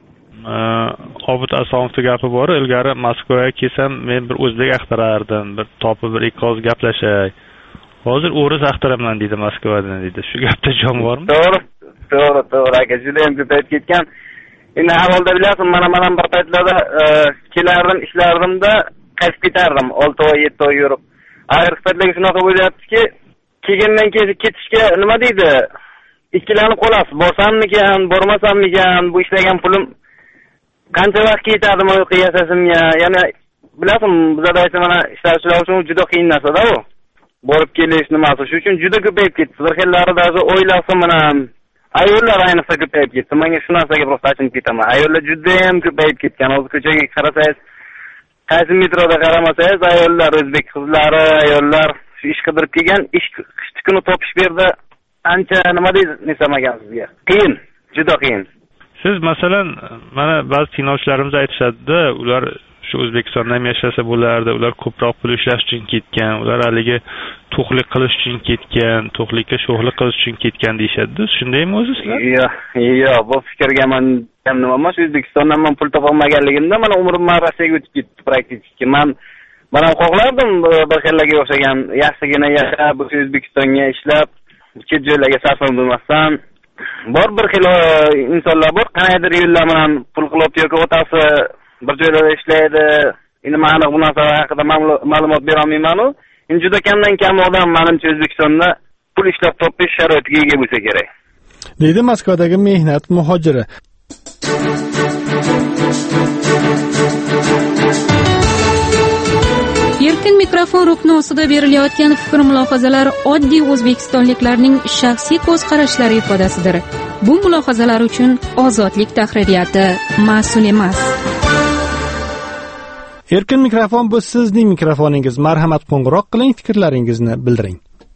Obid Asomovning gapi bor, ilgari Moskvaga kelsam men bir o'zbek axtarardim, bir topib bir ikki oz gaplashay. Hozir o'ris axtaraman deydi Moskvadan deydi. Shu gapda jon bormi? To'g'ri, to'g'ri, to'g'ri aka, juda ham ko'payib ketgan. Endi avvalda bilasizmi, mana mana bir paytlarda kelardim, ishlardimda, qaytib ketardim olti oy, yetti oy yurib. Ayrim paytlarga shunaqa bo'lyaptiki, kelgandan keyin ketishga nima deydi? Ikkilanib qolasiz. Borsammikan, bormasammikan, bu ishlagan pulim qancha vaqt ketadimi yo'q yasasimga? Yana bilasizmi, bizda aytsa mana ishlovchilar uchun juda qiyin narsa-da bu. Borib kelish nimasi, shu uchun juda ko'payib ketdi. Bir xillari da o'ylasa mana ayollar ayniqsa ko'payib ketdi. Menga shu narsaga prosta achinib ketaman. Ayollar juda ham ko'payib ketgan. Hozir ko'chaga qarasangiz, qaysi metroda qaramasangiz, ayollar, o'zbek qizlari, ayollar shu ish qidirib kelgan, ish qishki kuni topish berdi. Ancha nima deysiz, nesamagan sizga? Qiyin, juda qiyin. Siz masalan, mana ba'zi tinglovchilarimiz aytishadi-da, ular shu O'zbekistonda ham yashasa bo'lardi, ular ko'proq pul ishlash uchun ketgan, ular haligi to'qlik qilish uchun ketgan, to'qlikka sho'xlik qilish uchun ketgan deyshadi. Shundaymi o'zi sizlar? Yo'q, yo'q, bu fikrga men ham nima emas, O'zbekistondan men pul topolmaganligimda mana umrim Rossiyaga o'tib ketdi praktik. Men men ham xohlardim bir xillarga o'xshagan yaxshigina yashab, O'zbekistonga ishlab, chet joylarga sarfam bo'lmasdan. Bor bir xil insonlar bor, qanaydir yo'llar bilan pul qilib yoki otasi bir joyda ishlaydi, endi men aniq bu narsa haqida ma'lumot bera olmayman-u. Endi juda kamdan kam odam menimcha O'zbekistonda pul ishlab topish sharoitiga ega bo'lsa kerak. Deydi Moskvadagi mehnat muhojiri. Erkin mikrofon rukni ostida berilayotgan fikr-mulohazalar oddiy o'zbekistonliklarning shaxsiy ko'z qarashlari ifodasidir. Bu mulohazalar uchun Ozodlik tahririyati mas'ul emas. Erkin mikrofon bu sizning mikrofoningiz. Marhamat, qo'ng'iroq qiling, fikrlaringizni bildiring.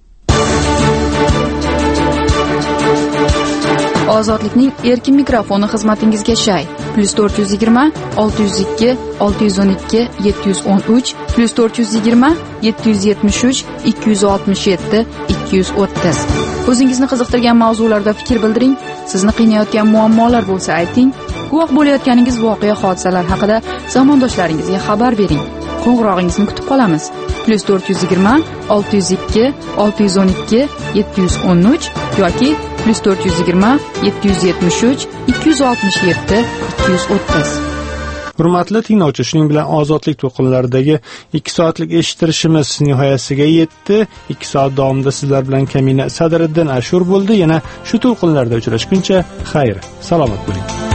Ozodlikning erkin mikrofoni xizmatingizga shay. plus to'rt yuz yigirma olti yuz ikki olti yuz o'n ikki yetti yuz o'n uch plus to'rt yuz yigirma yetti yuz yetmish uch ikki yuz oltmish yetti ikki yuz o'ttiz. O'zingizni qiziqtirgan mavzularda fikr bildiring. Sizni qiynayotgan muammolar bo'lsa ayting. Guvoh bo'layotganingiz voqea hodisalar haqida zamondoshlaringizga xabar bering. Qo'ng'irog'ingizni kutib qolamiz. plus to'rt yuz yigirma olti yuz ikki olti yuz o'n ikki yetti yuz o'n uch yoki plus to'rt yuz yigirma yetti yuz yetmish uch ikki yuz oltmish yetti ikki yuz o'ttiz. Hurmatli tinglovchi, shuning bilan Ozodlik to'lqinlaridagi ikki soatlik eshittirishimiz nihoyasiga yetdi. ikki soat davomida sizlar bilan Kamina Sadriddin Ashur bo'ldi. Yana shu to'lqinlarda uchrashguncha xayr, salomat bo'ling.